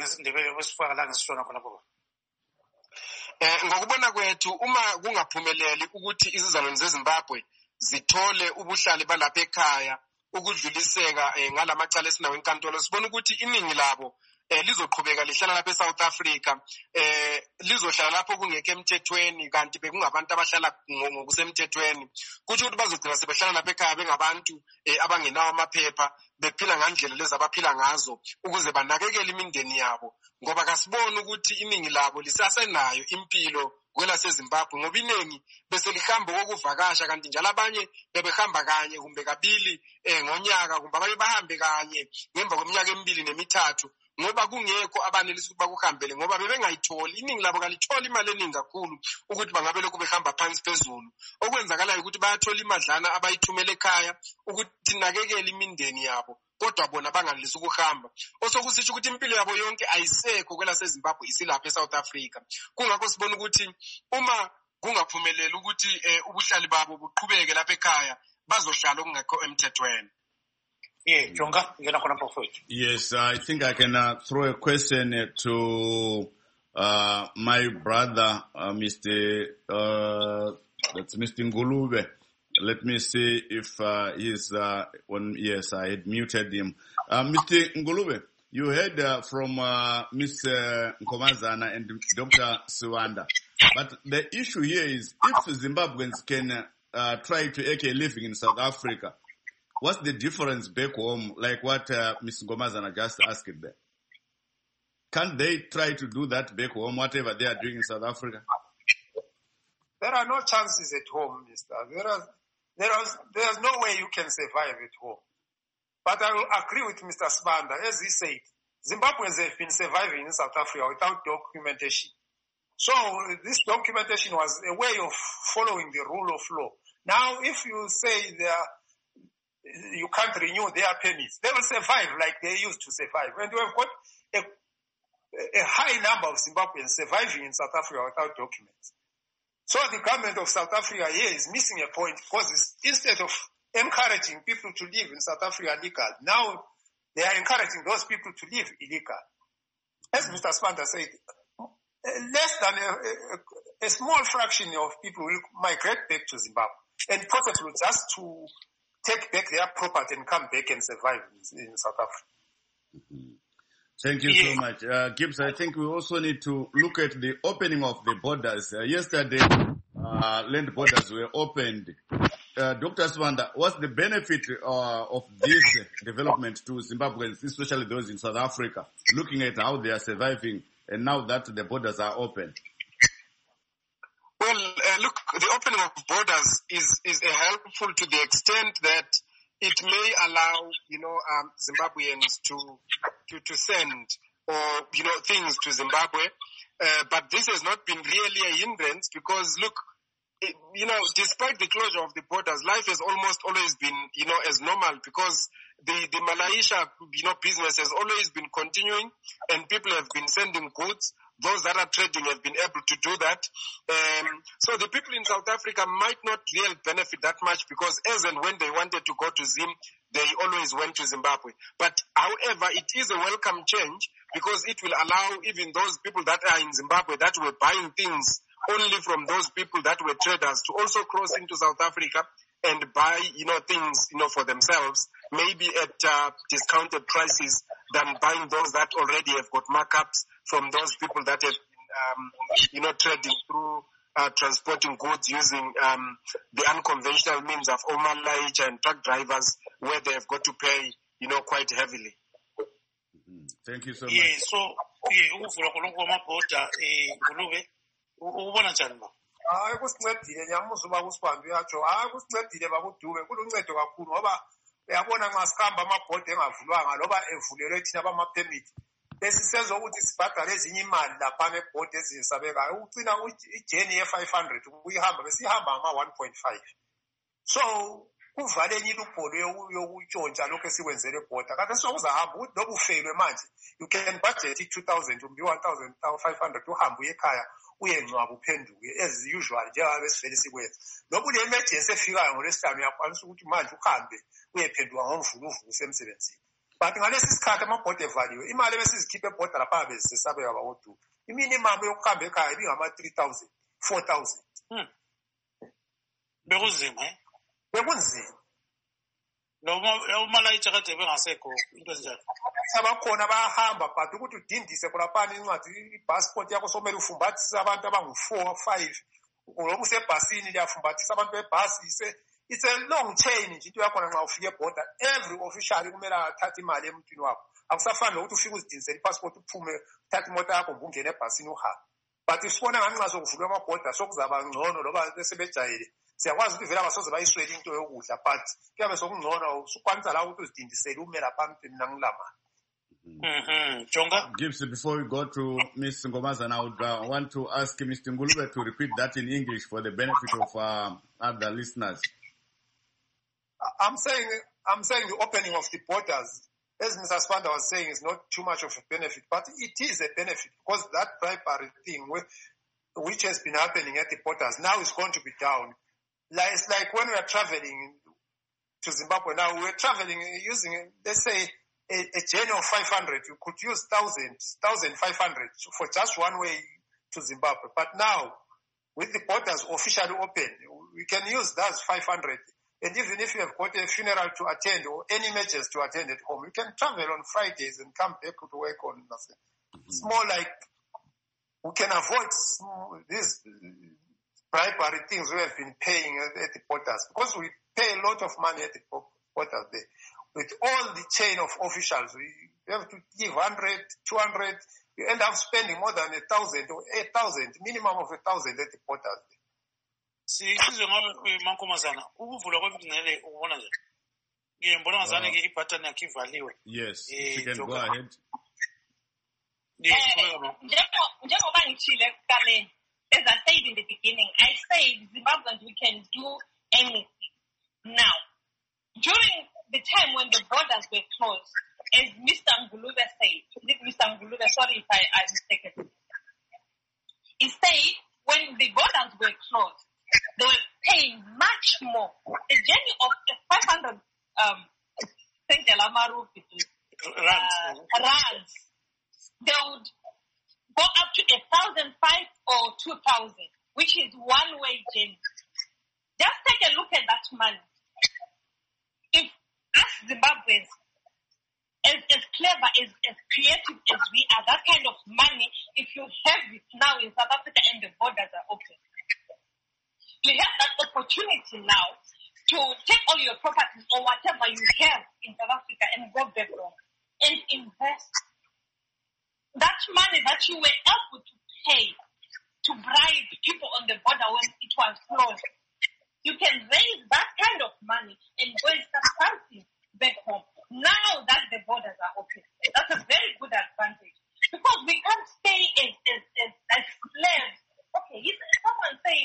ngokubona kwethu uma kungaphumeleli ukuthi izizalwane zeZimbabwe zithole ubuhlali balapha ekhaya ukudluliseka ngalamacala esinawo enkantolo, sibona ukuthi iningi labo lizoqhubeka lihlala lapha eSouth Africa, lizohlala lapho kungekho emthethweni kanti bekungabantu abahlala ngokusemthethweni. Kuthi ukuthi bazogcina sebehlala lapha ekhaya bengabantu abangenawo amaphepha, bephila ngandlela lezi abaphila ngazo ukuze banakekele imindeni yabo, ngoba kasibona ukuthi iningi labo lisasenayo impilo kwela seZimbabwe, ngoba iningi bese lihamba kokuvakasha kanti njalo abanye bebehamba kanye kumbe kabili ngonyaka, kumbe abanye bahambe kanye ngemva kweminyaka emibili nemithathu, ngoba kungekho abanelisa ukuthi bakuhambele, ngoba bebengayitholi. Iningi labo kalitholi imali eningi kakhulu ukuthi bangabe lokhu behamba phansi phezulu. Okwenzakalayo ukuthi bayathola imadlana abayithumela ekhaya ukuthi nakekele imindeni yabo, kodwa bona bangalisi ukuhamba. Osokusitsho ukuthi impilo yabo yonke ayisekho kwela seZimbabwe, isilapha eSouth Africa. Kungakho sibona ukuthi uma kungaphumelela ukuthi ubuhlali babo buqhubeke lapha ekhaya, bazohlala okungekho emthethweni.
Yeah, Jonga,
yes, I think I can throw a question to my brother, Mr. Ngulube. Let me see if he's on. Yes, I had muted him. Mr. Ngulube, you heard from Ms. Nkomazana and Dr. Sibanda. But the issue here is if Zimbabweans can try to make a living in South Africa, what's the difference back home, like what Ms. Nkomazana just asked there? Can't they try to do that back home, whatever they are doing in South Africa?
There are no chances at home, mister. There's no way you can survive at home. But I will agree with Mr. Sibanda. As he said, Zimbabweans have been surviving in South Africa without documentation. So this documentation was a way of following the rule of law. Now, if you say you can't renew their permits. They will survive like they used to survive. And we have got a high number of Zimbabweans surviving in South Africa without documents. So the government of South Africa here is missing a point, because instead of encouraging people to live in South Africa legal, now they are encouraging those people to live illegal. As Mr. Spanda said, less than a small fraction of people will migrate back to Zimbabwe, and possibly just to take back their property and come back and survive in South Africa.
Mm-hmm. Thank you so much. Gibbs, I think we also need to look at the opening of the borders. Yesterday, land borders were opened. Dr. Spanda, what's the benefit of this development to Zimbabweans, especially those in South Africa, looking at how they are surviving and now that the borders are open?
Well, look, the opening of borders is helpful to the extent that it may allow, Zimbabweans to send or, things to Zimbabwe. But this has not been really a hindrance because, look, despite the closure of the borders, life has almost always been, as normal because the Malaysia, business has always been continuing and people have been sending goods. Those that are trading have been able to do that. So the people in South Africa might not really benefit that much because as and when they wanted to go to Zim, they always went to Zimbabwe. But however, it is a welcome change because it will allow even those people that are in Zimbabwe that were buying things only from those people that were traders to also cross into South Africa and buy, things, for themselves, maybe at discounted prices than buying those that already have got markups from those people that have been, trading through transporting goods using the unconventional means of overnight and truck drivers where they have got to pay, quite heavily.
Mm-hmm. Thank you so much.
Yeah, so, ukuvula kwamabhoda Ngulube ubona njani ba?
Hayi kusincedile nyamuzuba kusibambi yacho. Hayi kusincedile bakudume kuluncedo kakhulu ngoba uyabona nxa sikhamba amabhoda engavulwanga loba evulelwe thina bama-permit besisenza ukuthi sibhadale ezinye imali lapha nebhoda ezisabekayo ucina ijeni ye-500 ukuyihamba besihamba ngama-1.5 so kuvale enye ilubholo yokutshontsha lokhu esikwenzele ebhoda kanti sokuzahamba ukuthi loba ufelwe manje you can budget 2,000 kumbe 1,500 uhambe uye ekhaya uyengcwaba uphenduke as usual njengabe sivele sikwenza loba une-emergency efikayo ngolwesihlanu uyakwanisa ukuthi manje uhambe uyephenduka ngomvuluvulo usemsebenzini but ngalesi sikhathi amabhoda evaliwe imali ebesizikhipha ebhoda lapha bezisesabeka bakodumo iminimum yokuhamba ekhaya ibingama-3,000 4,000
bekunzima
bekunzima
umalayitsha kade bengasekho into ezinjalo
abakhona bayahamba but ukuthi udindise kholaphana incwadi ibhasipoti yakho somele ufumbathise abantu abangu-4 5 loba usebhasini liyafumbathisa abantu bebhasi it's a long chain nje into yakhona nxa ufike ebhoda every official kumele athathe imali emntwini wakho akusafani lokuthi ufike uzidindisele ipassport uphume uthathe imoto yakho ngungena ebhasini uhambe but sibona ngani nxa sokuvulwe amabhoda sokuzaba ngcono loba besebejayele siyakwazi ukuthi vele abasoze bayiswele into yokudla but kuyabe sokungcono usukwanisa la ukuthi uzidindisele ume lapha mntwini nangilamali.
Jonga?
Gibbs, before we go to Ms. Ngomazana, I would want to ask Mr. Ngulube to repeat that in English for the benefit of other listeners.
I'm saying the opening of the borders, as Mr. Spanda was saying, is not too much of a benefit, but it is a benefit because that bribery thing which has been happening at the borders now is going to be down. It's like when we are traveling to Zimbabwe now, we're traveling using, let's say, a journey of 500. You could use 1,500 for just one way to Zimbabwe. But now, with the borders officially open, we can use that 500. And even if you have got a funeral to attend or any matches to attend at home, you can travel on Fridays and come back to work on nothing. Mm-hmm. It's more like we can avoid these bribery things we have been paying at the borders because we pay a lot of money at the borders there. With all the chain of officials, you have to give 100, 200, you end up spending more than 1,000 or 8,000, minimum of 1,000 at the borders there.
Sizwe ngabe Mankomazana ukuvula kwemngcele ubona nje ngiyembona ngazane ke ipattern yakhe ivaliwe.
Yes, she can go ahead.
Njengoba ngithile ekuqaleni, as I said in the beginning, I said Zimbabweans we can do anything. Now, during the time when the borders were closed, as Mr. Ngulube said, Mr. Ngulube, sorry if I mistaken. He said when the borders were closed, they were paying much more. A journey of 500 rands, they would go up to 1,500 or 2,000, which is one-way journey. Just take a look at that money. If us Zimbabweans, as clever, as creative as we are, that kind of money, if you have it now in South Africa and the borders are open, you have that opportunity now to take all your properties or whatever you have in South Africa and go back home and invest. That money that you were able to pay to bribe people on the border when it was closed, you can raise that kind of money and go and start something back home. Now that the borders are open, that's a very good advantage. Because we can't stay as slaves. Okay, someone said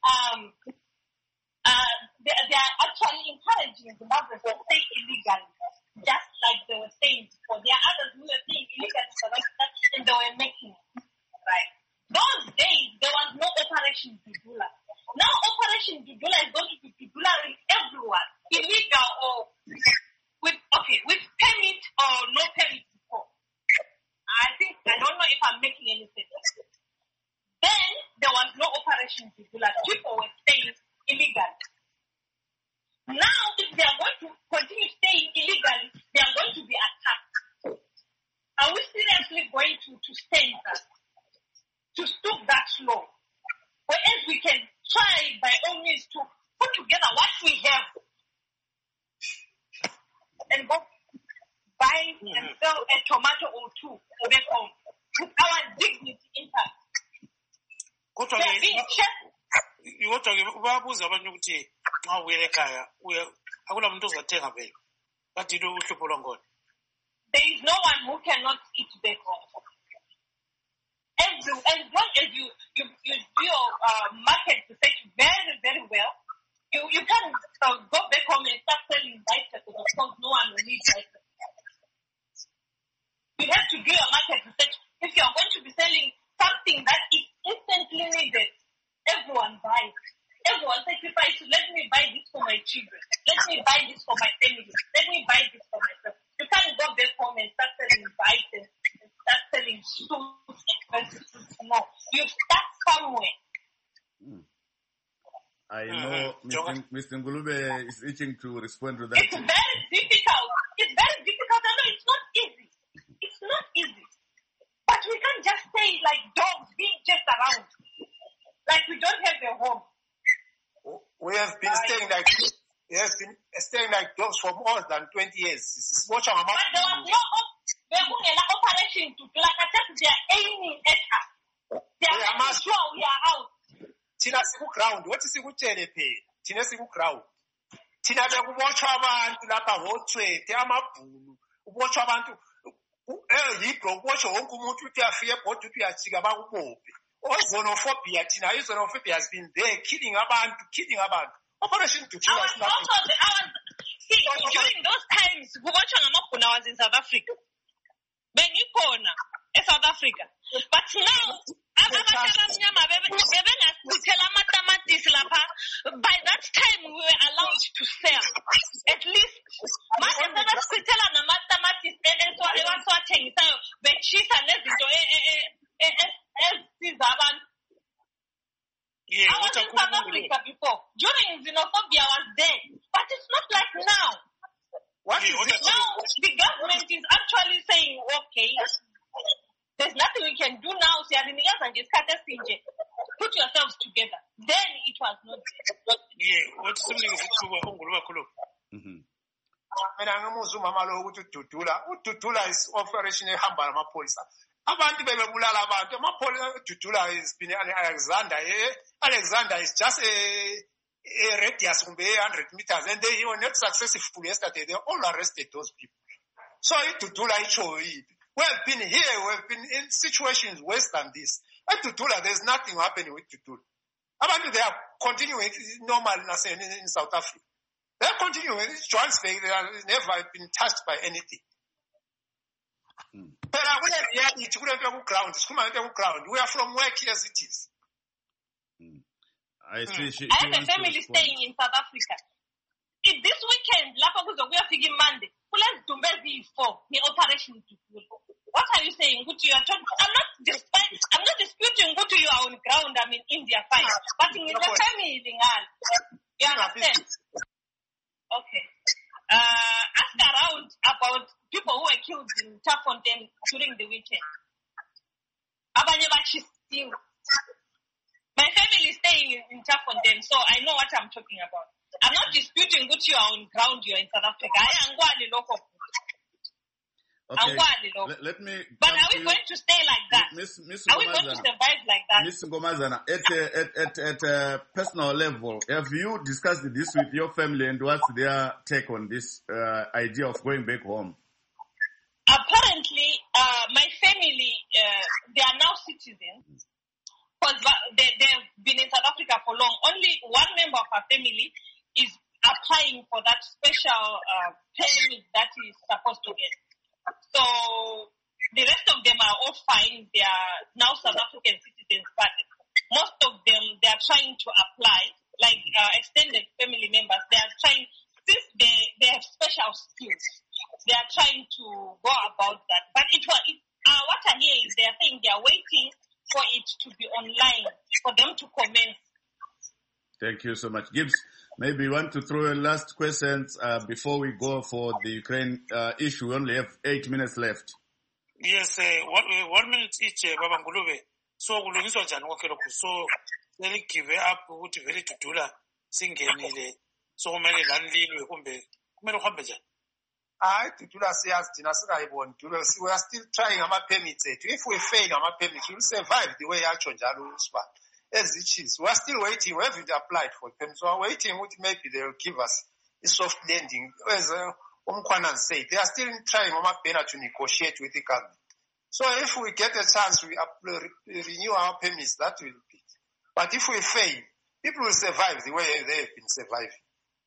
they are actually encouraging Zimbabwe to stay illegally, just like they were saying before. There are others who were staying illegally and they were making it, right? Those days, there was no Operation Dudula. Now Operation Dudula is going to be Dudulaing everyone, illegal or with permit or no permit before. I don't know if I'm making any sense. Then there was no Operation Dudula. People were staying illegally. Now, if they are going to continue staying illegally, they are going to be attacked. Are we seriously going to stay that? To stop that law? Whereas we can try by all means to put together what we have and go buy and sell a tomato or two back home with our dignity intact.
Ubabuza abantu ukuthi xa uyele ekhaya akula muntu ozathenga phela bathi uhlupho lwangona.
There is no one who cannot eat back home. As long as you do your market research very, very well, you can go back home and start selling bicycles. Of course, no one will need bicycles. You have to do your market research. If you are going to be selling something that is instantly needed, everyone buys. Everyone sacrifices. Let me buy this for my children. Let me buy this for my family. Let me buy this for myself. You can't go back home and start selling bikes and start selling suits, expensive suits. No, you start somewhere.
I know Mr. Ngulube is itching to respond to that.
It's very difficult. It's very difficult. I know it's not easy. It's not easy. But we can't just stay like dogs being chased around. Like we don't have a home.
We have been staying like dogs for more than 20 years.
But there was no operation to do like I said, they are aiming at us. They are making sure we are out.
Tina siku ground. What is sikutshele phela? Tina siku ground. Tina bekubotshwa abantu lapha hothwethe amabhulu. Ubotshwa abantu yibro ubotshwa wonke umuntu uthi afike ebhodwe uthi uyajika bakubophe. Xenophobia, Tina, xenophobia has been there, killing abantu. Operation Dudula is not.
During those times, when I was in South Africa, South Africa. But now, by that time we were allowed to sell. At least, I was in South Africa before. During xenophobia, I was there. But it's not like now. Now, the government is actually saying, okay, there's nothing we can do now. Put yourselves together. Then it was not there.
What's something is
Dudula is operation ehamba namapholisa. Abantu bebebulala abantu. Amapholisa Dudula is been Alexander. Alexander is just a radius from 100 meters, and they were not successful yesterday. They all arrested those people. So Dudula we have been here. We have been in situations worse than this. At Dudula, there's nothing happening with Dudula. Abantu, they are continuing normal in South Africa.
They're continuing. It's Johannesburg. They have never been touched by anything. But we are from work as it is.
I see.
I have a family staying in South Africa. If this weekend, we are thinking Monday. Let's do the operation. What are you saying? I'm not disputing you are on ground. I'm in India, fine. But in the family, you understand? Okay. Ask around about people who were killed in Tafontein during the weekend. My family is staying in Tafontein, so I know what I'm talking about. I'm not disputing you are on ground, you're in South Africa.
Okay. Let me.
But are we going to stay like that?
Miss
are we going to survive like that?
Miss Ngomazana, at a personal level, have you discussed this with your family and what's their take on this idea of going back home?
Apparently, my family, they are now citizens because they've been in South Africa for long. Only one member of our family is applying for that special permit that he's supposed to get. So the rest of them are all fine. They are now South African citizens, but most of them, they are trying to apply, like extended family members. They are trying, since they have special skills, they are trying to go about that. But what I hear is they are saying they are waiting for it to be online for them to commence.
Thank you so much. Gibbs, maybe you want to throw in last questions before we go for the Ukraine issue. We only have 8 minutes left.
Yes, 1 minute each, Baba Ngulube. So, kulungiswa njani konke lokhu? So, let give up ukuthi vele tudula singenile. So, kumele lanilwe kumbe kumele uhambe njani?
Tudula siyazi thina singayiboni. We are still trying ama-permits. If we fail ama-permits, we'll survive the way yacho njalo usibani. As it is, we are still waiting. We haven't applied for them, so we're waiting. Maybe they will give us a soft landing. As Umkwanan said, they are still trying to negotiate with the government. So if we get a chance, we renew our permits. That will be. But if we fail, people will survive the way they have been surviving.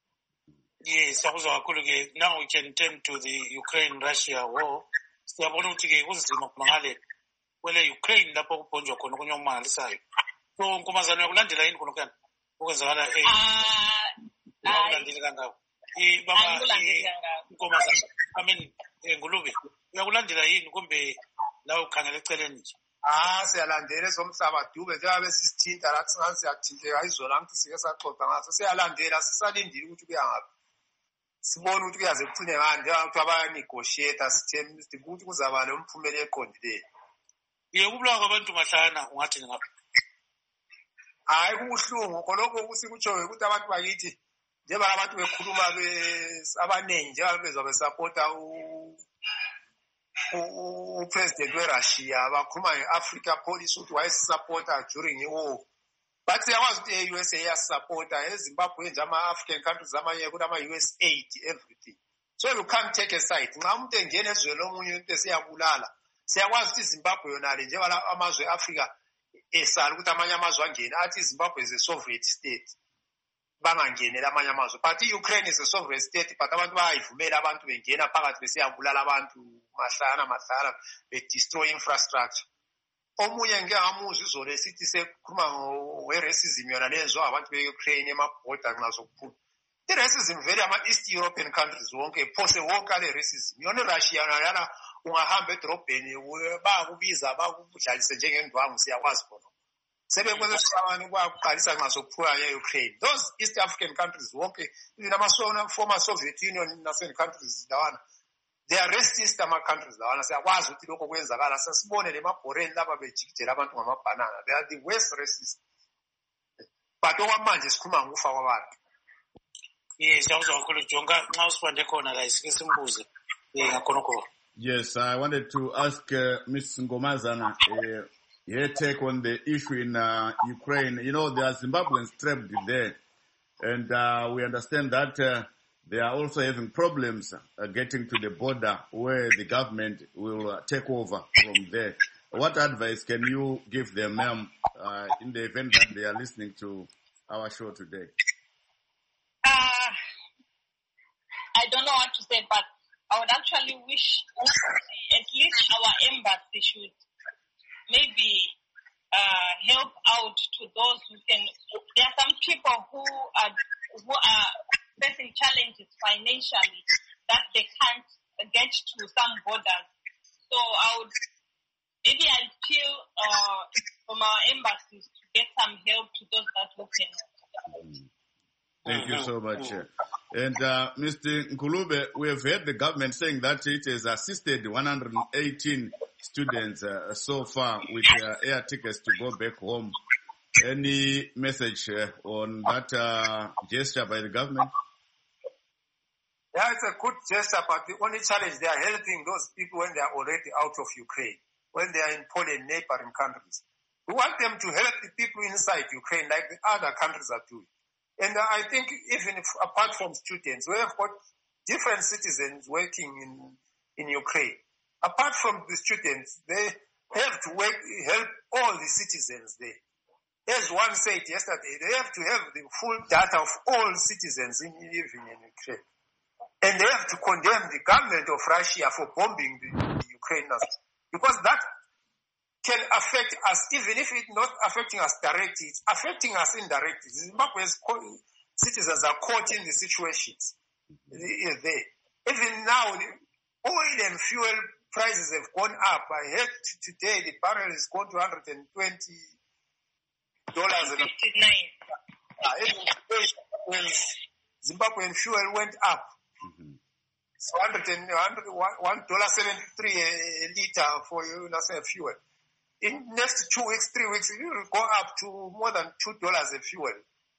Yes, now we can turn to the Ukraine-Russia war. Siyabona ukuthi kunzima khona ngale Ukraine lapho kuphonjwa khona kunye okumangalisayo. So Nkomazana uyakulandela yini khona kana okwenzakala uyakulandela kangako baba Nkomazana Ngulube uyakulandela yini kumbe la ukhangela eceleni nje
siyalandela ezomhlaba dube njengabe sisithinta la siyathinteka izolo ngithi sike saxoxa ngaso siyalandela sisalindile ukuthi kuya ngaphi sibone ukuthi kuyaze kuphine ngani njengokuthi abaya-negotiate sithemba ukuthi kuzaba nomphumela eqondileyo
kubulawa kwabantu mahlana ungathi ngaphi
hayi kubuhlungu khonokho kusikutshoyo ukuthi abantu bakithi njengoba abantu bekhuluma abaningi njengoba bezwa besapota upresident weRussia bakhuluma nge-Africa policy ukuthi wayesisapota during i-war but siyakwazi ukuthi e-USA iyasisapota eZimbabwe nje ama-African countries amanye ukuthi ama-US aid everything so you can't take a side nxa umuntu engena ezweni lomunye into esiyabulala siyakwazi ukuthi iZimbabwe yonale njengoba amazwe e-Africa esala ukuthi amanye amazwe angene athi iZimbabwe is a sovereign state bangangenela amanye amazwe but i-Ukraine is a sovereign state but abantu bayayivumela abantu bengena phakathi besiyabulala abantu mahlana be-destroy infrastructure omunye ngike ngamuzwa izolo esithi sekhuluma nge-racism yona lenziwa abantu be-Ukraine emabhoda nxa sokuphuma i-racism vele ama-East European countries wonke phose wonke ale racism yona iRussia yona ungahamba edrobheni bayakubiza bakudlalise njengendwangu siyakwazi khona sebekwenze sihlabani kwakuqalisa nxa sokuphula ye-Ukraine those East African countries wonke even former Soviet Union naseni countries lawana they are racist ama-countries lawana siyakwazi ukuthi lokho kwenzakala sasibone lemabhoreni lapha bejikijela abantu ngamabhanana they are the worst racist but okwamanje sikhuluma ngokufa kwabantu
siyakuzwa kakhulu Jonga nxa usibande khona la isike simbuze ngakhonokho.
Yes, I wanted to ask Ms. Ngomazana her take on the issue in Ukraine. You know, there are Zimbabweans trapped there, and we understand that they are also having problems getting to the border where the government will take over from there. What advice can you give them, ma'am, in the event that they are listening to our show today?
I don't know what to say, but I would actually wish at least our embassy should maybe help out to those who can. There are some people who are facing challenges financially that they can't get to some borders. So I'll appeal from our embassies to get some help to those that who can.
Thank you so much. And Mr. Nkulube, we have heard the government saying that it has assisted 118 students so far with air tickets to go back home. Any message on that gesture by the government?
Yeah, it's a good gesture, but the only challenge, they are helping those people when they are already out of Ukraine, when they are in Poland, neighboring countries. We want them to help the people inside Ukraine like the other countries are doing. And I think even if, apart from students, we have got different citizens working in Ukraine. Apart from the students, they have to help all the citizens there. As one said yesterday, they have to have the full data of all citizens living in Ukraine. And they have to condemn the government of Russia for bombing the Ukrainians. Because that can affect us, even if it's not affecting us directly, it's affecting us indirectly. Zimbabwe's citizens are caught in the situations. Even now, oil and fuel prices have gone up. I heard today the barrel is gone to $120. When Zimbabwean fuel went up, so $1.73 a liter for fuel. In next 2 weeks, 3 weeks, it will go up to more than $2 a fuel.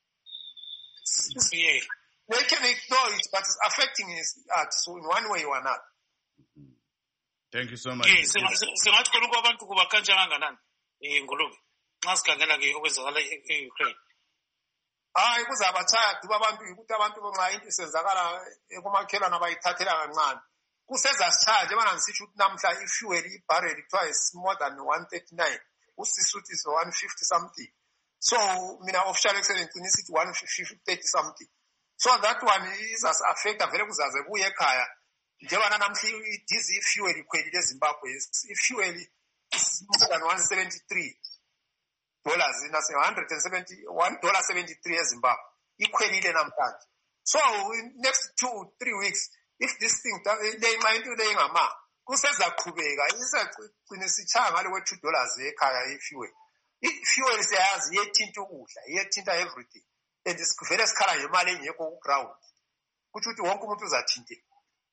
Yeah.
They can ignore it, but it's affecting us so in one way or another.
Thank you so much.
Singathi khona abantu kuba kanjani Ngulube nxa sikhangela ke okwenzakala e-Ukraine.
Hayi kuzabatshaya duba abantu ukuthi abantu nxa into isenzakala ekumakhelwana bayithathela kancane. Kusezasitshaya njengoba ngisitsho ukuthi namhla i-fuel i-barrel kuthiwa is more than 139. Usisuthi is 150 something. So mina official excellence nisithi 130 something. So that one is as affect vele kuzaze kuye ekhaya. Njengoba namhla i-diesel fuel ikhwelile eZimbabwe. I-fuel is more than $173. Nase $171.73 eZimbabwe. Ikhwelile namhlanje. So in next 2-3 weeks, if this thing they might do they ngama kusezaqhubeka isagcina sitshaya ngale $2 ekhaya i-fuel. I-fuel siyazi yethinta ukudla, yethinta everything. And vele sikhala ngemali engekho ku-ground. Kuthi ukuthi wonke umuntu uzathinteka.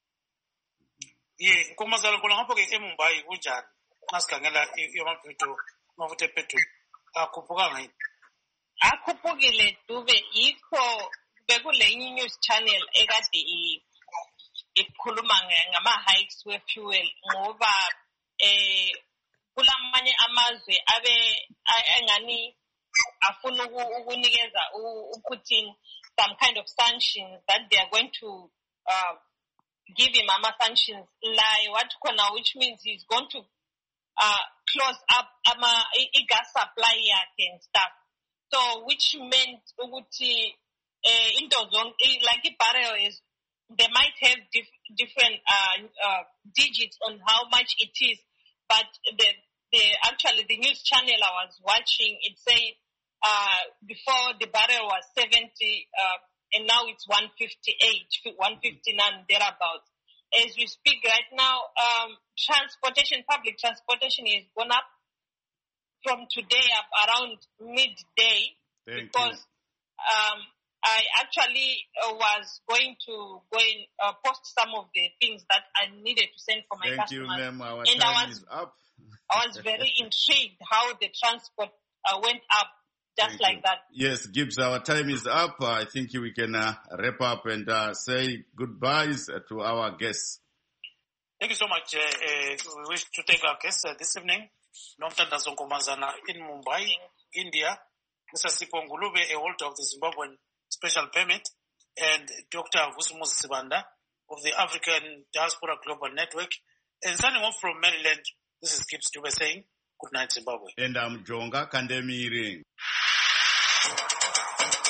Yeah, nkomazana khona ngapho ke eMumbai kunjani? Nxa sikhangela amafutha epetrol akhuphukanga yini?
Akhuphukile Dube, yikho bekulenye news channel ekade ikhuluma ngama-hikes we-fuel ngoba kulamanye amazwe engani afuna ukunikeza uPutin some kind of sanctions that they are going to give him sanctions which means he's going to close up gas supply yakhe and stuff. So which meant ukuthi into zonke like i-barrel is they might have different digits on how much it is, but actually the news channel I was watching, it said before the barrel was 70 and now it's 158, 159 thereabouts. As we speak right now, public transportation has gone up from today up around midday. Because I actually was going to go and post some of the things that I needed to send for my customers.
Thank you, ma'am. Our
and
time is up.
I was very intrigued how the transport went up just like that.
Yes, Gibbs, our time is up. I think we can wrap up and say goodbyes to our guests.
Thank you so much. We wish to thank our guests this evening. Nomthandazo Nkomazana in Mumbai, India. Mr. Sipho Ngulube, a holder of the Zimbabwean Special Permit, and Dr. Vusumuzi Sibanda of the African Diaspora Global Network. And signing off from Maryland, this is Gibbs Dube saying, good night, Zimbabwe.
And I'm Jonga Kandemiring.